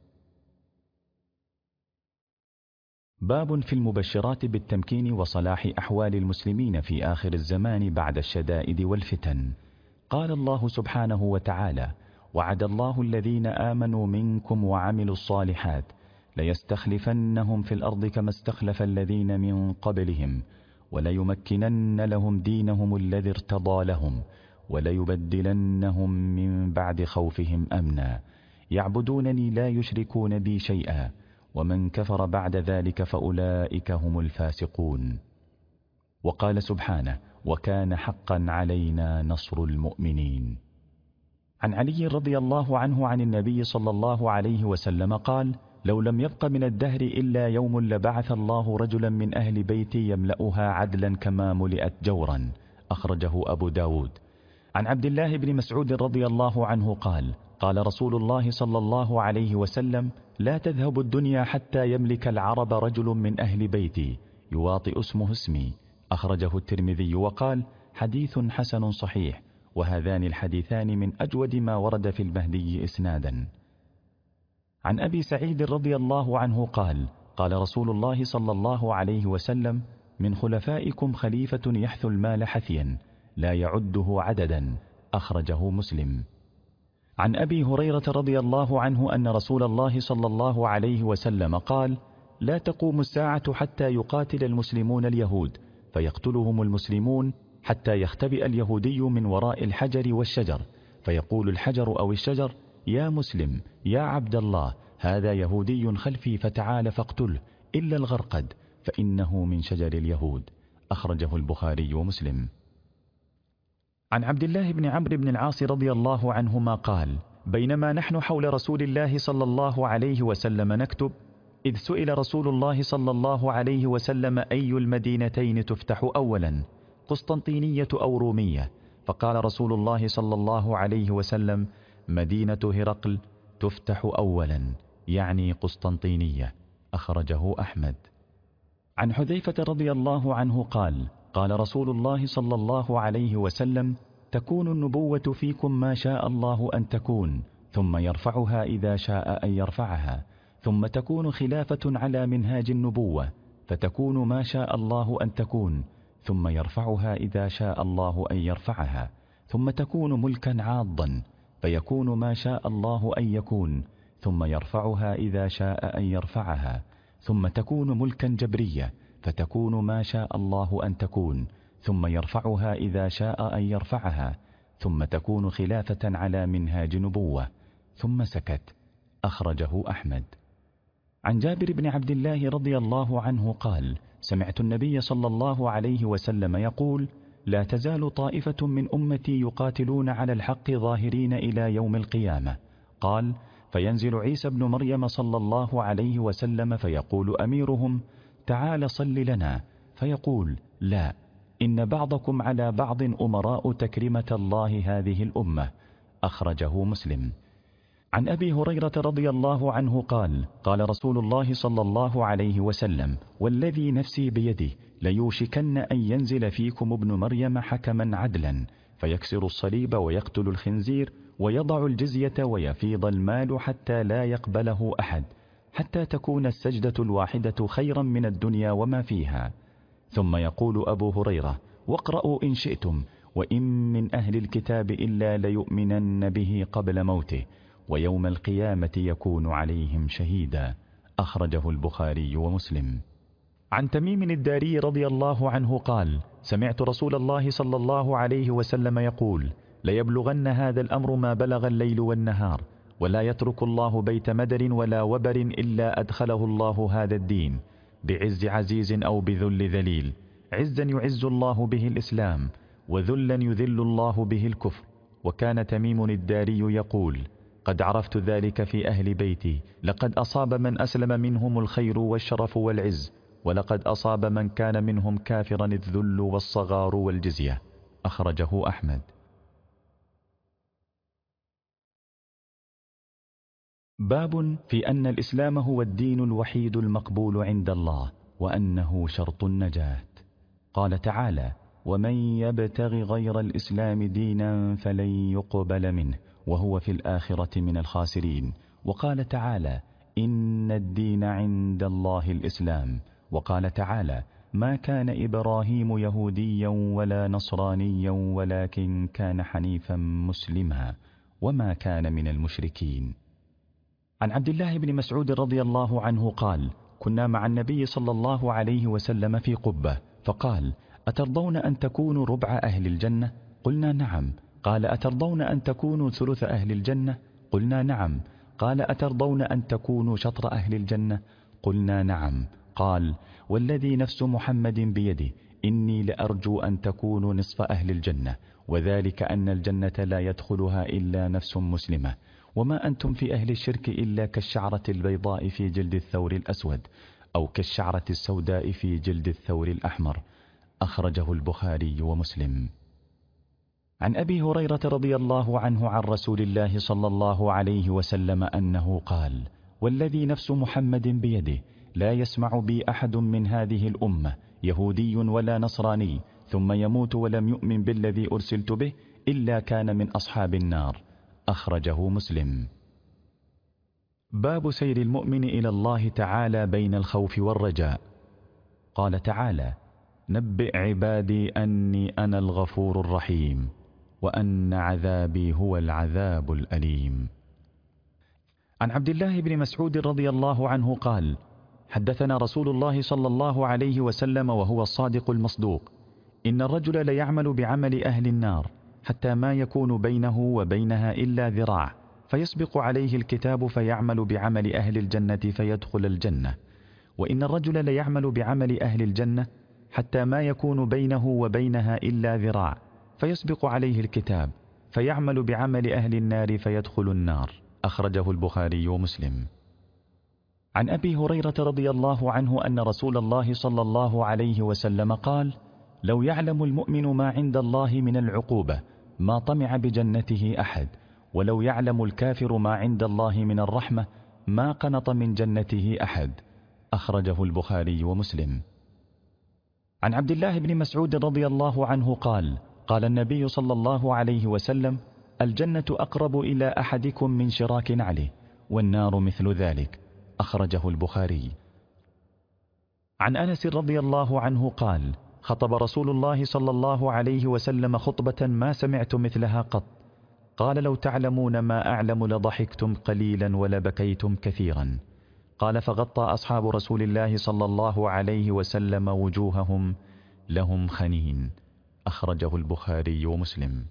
باب في المبشرات بالتمكين وصلاح أحوال المسلمين في آخر الزمان بعد الشدائد والفتن. قال الله سبحانه وتعالى: وعد الله الذين آمنوا منكم وعملوا الصالحات ليستخلفنهم في الأرض كما استخلف الذين من قبلهم وليمكنن لهم دينهم الذي ارتضى لهم وليبدلنهم من بعد خوفهم أمنا يعبدونني لا يشركون بي شيئا ومن كفر بعد ذلك فأولئك هم الفاسقون. وقال سبحانه: وكان حقا علينا نصر المؤمنين. عن علي رضي الله عنه عن النبي صلى الله عليه وسلم قال: لو لم يبق من الدهر إلا يوم لبعث الله رجلا من أهل بيتي يملأها عدلا كما ملئت جورا. أخرجه أبو داود. عن عبد الله بن مسعود رضي الله عنه قال: قال رسول الله صلى الله عليه وسلم: لا تذهب الدنيا حتى يملك العرب رجل من أهل بيتي يواطئ اسمه اسمي. أخرجه الترمذي وقال: حديث حسن صحيح. وهذان الحديثان من أجود ما ورد في المهدي إسنادا. عن أبي سعيد رضي الله عنه قال: قال رسول الله صلى الله عليه وسلم: من خلفائكم خليفة يحث المال حثيا لا يعده عددا. أخرجه مسلم. عن أبي هريرة رضي الله عنه أن رسول الله صلى الله عليه وسلم قال: لا تقوم الساعة حتى يقاتل المسلمون اليهود فيقتلهم المسلمون حتى يختبئ اليهودي من وراء الحجر والشجر فيقول الحجر أو الشجر: يا مسلم يا عبد الله هذا يهودي خلفي فتعال فاقتله إلا الغرقد فإنه من شجر اليهود. أخرجه البخاري ومسلم. عن عبد الله بن عمرو بن العاص رضي الله عنهما قال: بينما نحن حول رسول الله صلى الله عليه وسلم نكتب إذ سئل رسول الله صلى الله عليه وسلم: أي المدينتين تفتح أولا، قسطنطينية أو رومية؟ فقال رسول الله صلى الله عليه وسلم: مدينة هرقل تفتح أولا، يعني قسطنطينية. أخرجه أحمد. عن حذيفة رضي الله عنه قال: قال رسول الله صلى الله عليه وسلم: تكون النبوة فيكم ما شاء الله أن تكون، ثم يرفعها إذا شاء أن يرفعها، ثم تكون خلافة على منهاج النبوة فتكون ما شاء الله أن تكون، ثم يرفعها إذا شاء الله أن يرفعها، ثم تكون ملكا عاضا فيكون ما شاء الله أن يكون، ثم يرفعها إذا شاء أن يرفعها، ثم تكون ملكا جبرية فتكون ما شاء الله أن تكون، ثم يرفعها إذا شاء أن يرفعها، ثم تكون خلافة على منهاج نبوة. ثم سكت. أخرجه أحمد. عن جابر بن عبد الله رضي الله عنه قال: سمعت النبي صلى الله عليه وسلم يقول: لا تزال طائفة من أمتي يقاتلون على الحق ظاهرين إلى يوم القيامة. قال: فينزل عيسى بن مريم صلى الله عليه وسلم فيقول أميرهم: تعال صل لنا، فيقول: لا، إن بعضكم على بعض أمراء تكرمة الله هذه الأمة. أخرجه مسلم. عن أبي هريرة رضي الله عنه قال: قال رسول الله صلى الله عليه وسلم: والذي نفسي بيده ليوشكن أن ينزل فيكم ابن مريم حكما عدلا فيكسر الصليب ويقتل الخنزير ويضع الجزية ويفيض المال حتى لا يقبله أحد، حتى تكون السجدة الواحدة خيرا من الدنيا وما فيها. ثم يقول أبو هريرة: واقرأوا إن شئتم: وإن من أهل الكتاب إلا ليؤمنن به قبل موته ويوم القيامة يكون عليهم شهيدا. أخرجه البخاري ومسلم. عن تميم الداري رضي الله عنه قال: سمعت رسول الله صلى الله عليه وسلم يقول: ليبلغن هذا الأمر ما بلغ الليل والنهار، ولا يترك الله بيت مدر ولا وبر إلا أدخله الله هذا الدين بعز عزيز أو بذل ذليل، عزا يعز الله به الإسلام، وذلا يذل الله به الكفر. وكان تميم الداري يقول: قد عرفت ذلك في أهل بيتي، لقد أصاب من أسلم منهم الخير والشرف والعز، ولقد أصاب من كان منهم كافرا الذل والصغار والجزية. أخرجه أحمد. باب في أن الإسلام هو الدين الوحيد المقبول عند الله، وأنه شرط النجاة. قال تعالى: ومن يبتغ غير الإسلام دينا فلن يقبل منه وهو في الآخرة من الخاسرين. وقال تعالى: إن الدين عند الله الإسلام. وقال تعالى: ما كان إبراهيم يهوديا ولا نصرانيا ولكن كان حنيفا مسلما وما كان من المشركين. عن عبد الله بن مسعود رضي الله عنه قال: كنا مع النبي صلى الله عليه وسلم في قبة، فقال: أترضون أن تكونوا ربع أهل الجنة؟ قلنا نعم. قال: أترضون أن تكونوا ثلث أهل الجنة؟ قلنا نعم. قال: أترضون أن تكونوا شطر أهل الجنة؟ قلنا نعم. قال: والذي نفس محمد بيده إني لأرجو أن تكونوا نصف أهل الجنة، وذلك أن الجنة لا يدخلها إلا نفس مسلمة، وما أنتم في أهل الشرك إلا كالشعرة البيضاء في جلد الثور الأسود، أو كالشعرة السوداء في جلد الثور الأحمر. أخرجه البخاري ومسلم. عن أبي هريرة رضي الله عنه عن رسول الله صلى الله عليه وسلم أنه قال: والذي نفس محمد بيده لا يسمع بي أحد من هذه الأمة يهودي ولا نصراني ثم يموت ولم يؤمن بالذي أرسلت به إلا كان من أصحاب النار. أخرجه مسلم. باب سير المؤمن إلى الله تعالى بين الخوف والرجاء. قال تعالى: نبئ عبادي أني أنا الغفور الرحيم وأن عذابي هو العذاب الأليم. عن عبد الله بن مسعود رضي الله عنه قال: حدثنا رسول الله صلى الله عليه وسلم وهو الصادق المصدوق: إن الرجل ليعمل بعمل أهل النار حتى ما يكون بينه وبينها إلا ذراع، فيسبق عليه الكتاب فيعمل بعمل أهل الجنة فيدخل الجنة. وإن الرجل ليعمل بعمل أهل الجنة حتى ما يكون بينه وبينها إلا ذراع، فيسبق عليه الكتاب فيعمل بعمل أهل النار فيدخل النار. أخرجه البخاري ومسلم. عن أبي هريرة رضي الله عنه أن رسول الله صلى الله عليه وسلم قال: لو يعلم المؤمن ما عند الله من العقوبة ما طمع بجنته أحد، ولو يعلم الكافر ما عند الله من الرحمة ما قنط من جنته أحد. أخرجه البخاري ومسلم. عن عبد الله بن مسعود رضي الله عنه قال: قال النبي صلى الله عليه وسلم: الجنة أقرب إلى أحدكم من شراك نعله، والنار مثل ذلك. أخرجه البخاري. عن أنس رضي الله عنه قال: خطب رسول الله صلى الله عليه وسلم خطبة ما سمعت مثلها قط. قال: لو تعلمون ما أعلم لضحكتم قليلا ولبكيتم كثيرا. قال: فغطى أصحاب رسول الله صلى الله عليه وسلم وجوههم لهم خنين. أخرجه البخاري ومسلم.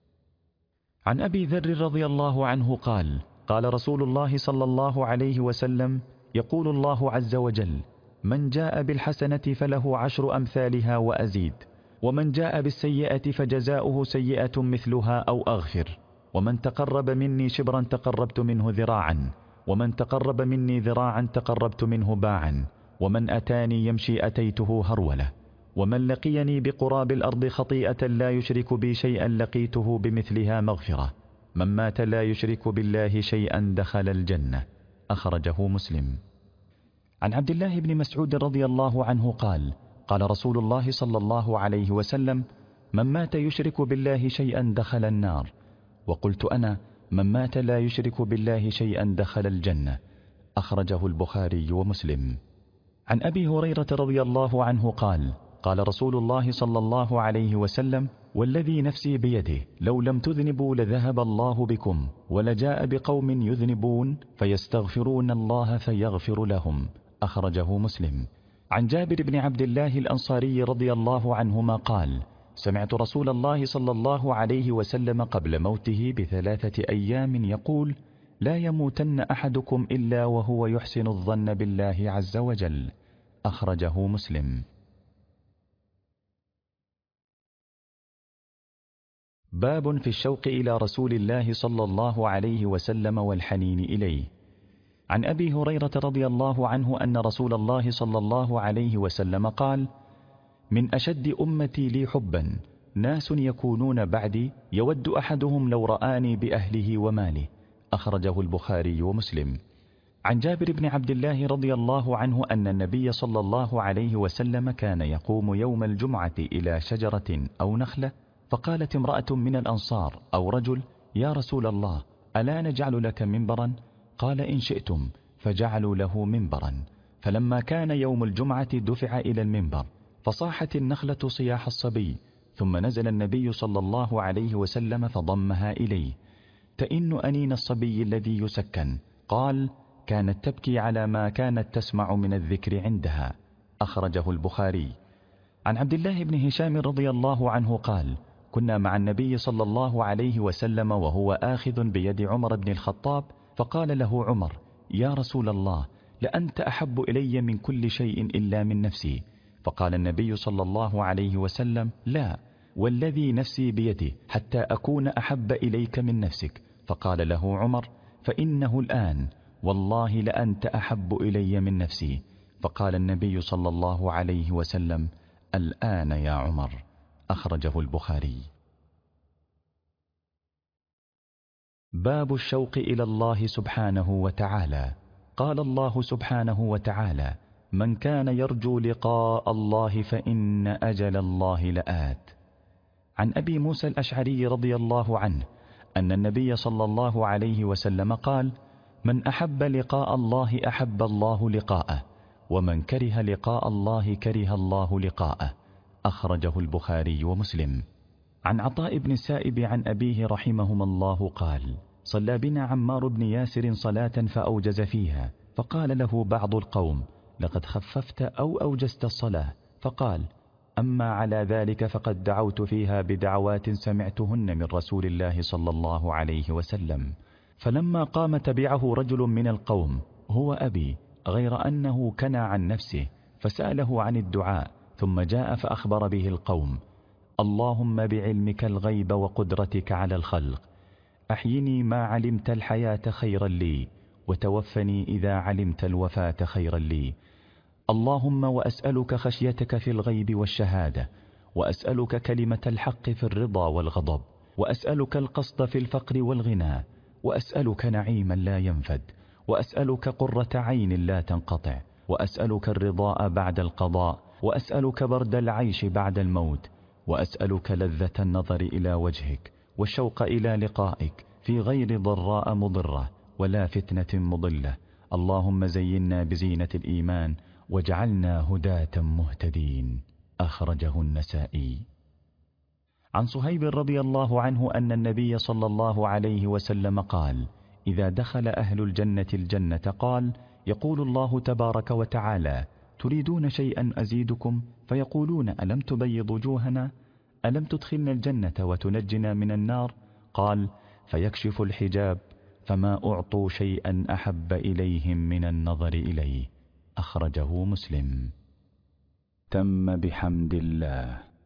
عن أبي ذر رضي الله عنه قال: قال رسول الله صلى الله عليه وسلم: يقول الله عز وجل: من جاء بالحسنة فله عشر أمثالها وأزيد، ومن جاء بالسيئة فجزاؤه سيئة مثلها أو أغفر، ومن تقرب مني شبرا تقربت منه ذراعا، ومن تقرب مني ذراعا تقربت منه باعا، ومن أتاني يمشي أتيته هرولة، ومن لقيني بقراب الأرض خطيئة لا يشرك بي شيئا لقيته بمثلها مغفرة، من مات لا يشرك بالله شيئا دخل الجنة. أخرجه مسلم. عن عبد الله بن مسعود رضي الله عنه قال: قال رسول الله صلى الله عليه وسلم: من مات يشرك بالله شيئا دخل النار. وقلت أنا: من مات لا يشرك بالله شيئا دخل الجنة. أخرجه البخاري ومسلم. عن أبي هريرة رضي الله عنه قال: قال رسول الله صلى الله عليه وسلم: والذي نفسي بيده لو لم تذنبوا لذهب الله بكم، ولجاء بقوم يذنبون فيستغفرون الله فيغفر لهم. أخرجه مسلم. عن جابر بن عبد الله الأنصاري رضي الله عنهما قال: سمعت رسول الله صلى الله عليه وسلم قبل موته بثلاثة أيام يقول: لا يموتن أحدكم إلا وهو يحسن الظن بالله عز وجل. أخرجه مسلم. باب في الشوق إلى رسول الله صلى الله عليه وسلم والحنين إليه. عن أبي هريرة رضي الله عنه أن رسول الله صلى الله عليه وسلم قال: من أشد أمتي لي حبا ناس يكونون بعدي يود أحدهم لو رآني بأهله وماله. أخرجه البخاري ومسلم. عن جابر بن عبد الله رضي الله عنه أن النبي صلى الله عليه وسلم كان يقوم يوم الجمعة إلى شجرة أو نخلة، فقالت امرأة من الأنصار أو رجل: يا رسول الله، ألا نجعل لك منبرا؟ قال: إن شئتم. فجعلوا له منبرا. فلما كان يوم الجمعة دفع إلى المنبر، فصاحت النخلة صياح الصبي، ثم نزل النبي صلى الله عليه وسلم فضمها إليه تئن أنين الصبي الذي يسكن. قال: كانت تبكي على ما كانت تسمع من الذكر عندها. أخرجه البخاري. عن عبد الله بن هشام رضي الله عنه قال: كنا مع النبي صلى الله عليه وسلم وهو آخذ بيد عمر بن الخطاب، فقال له عمر: يا رسول الله، لأنت أحب إلي من كل شيء إلا من نفسي. فقال النبي صلى الله عليه وسلم: لا، والذي نفسي بيده حتى أكون أحب إليك من نفسك. فقال له عمر: فإنه الآن، والله لأنت أحب إلي من نفسي. فقال النبي صلى الله عليه وسلم: الآن يا عمر. أخرجه البخاري. باب الشوق إلى الله سبحانه وتعالى. قال الله سبحانه وتعالى: من كان يرجو لقاء الله فإن أجل الله لآت. عن أبي موسى الأشعري رضي الله عنه أن النبي صلى الله عليه وسلم قال: من أحب لقاء الله أحب الله لقاءه، ومن كره لقاء الله كره الله لقاءه. أخرجه البخاري ومسلم. عن عطاء بن السائب عن أبيه رحمهما الله قال: صلى بنا عمار بن ياسر صلاة فأوجز فيها، فقال له بعض القوم: لقد خففت أو أوجزت الصلاة. فقال: أما على ذلك فقد دعوت فيها بدعوات سمعتهن من رسول الله صلى الله عليه وسلم. فلما قام تبعه رجل من القوم هو أبي، غير أنه كنى عن نفسه، فسأله عن الدعاء، ثم جاء فأخبر به القوم: اللهم بعلمك الغيب وقدرتك على الخلق، أحيني ما علمت الحياة خيرا لي، وتوفني إذا علمت الوفاة خيرا لي. اللهم وأسألك خشيتك في الغيب والشهادة، وأسألك كلمة الحق في الرضا والغضب، وأسألك القصد في الفقر والغنى، وأسألك نعيما لا ينفد، وأسألك قرة عين لا تنقطع، وأسألك الرضاء بعد القضاء، وأسألك برد العيش بعد الموت، وأسألك لذة النظر إلى وجهك والشوق إلى لقائك في غير ضراء مضرة ولا فتنة مضلة. اللهم زينا بزينة الإيمان واجعلنا هداة مهتدين. أخرجه النسائي. عن صهيب رضي الله عنه أن النبي صلى الله عليه وسلم قال: إذا دخل أهل الجنة الجنة قال: يقول الله تبارك وتعالى: تريدون شيئا أزيدكم؟ فيقولون: ألم تبيض وجوهنا؟ ألم تدخلنا الجنة وتنجنا من النار؟ قال: فيكشف الحجاب، فما أعطوا شيئا أحب إليهم من النظر إليه. أخرجه مسلم. تم بحمد الله.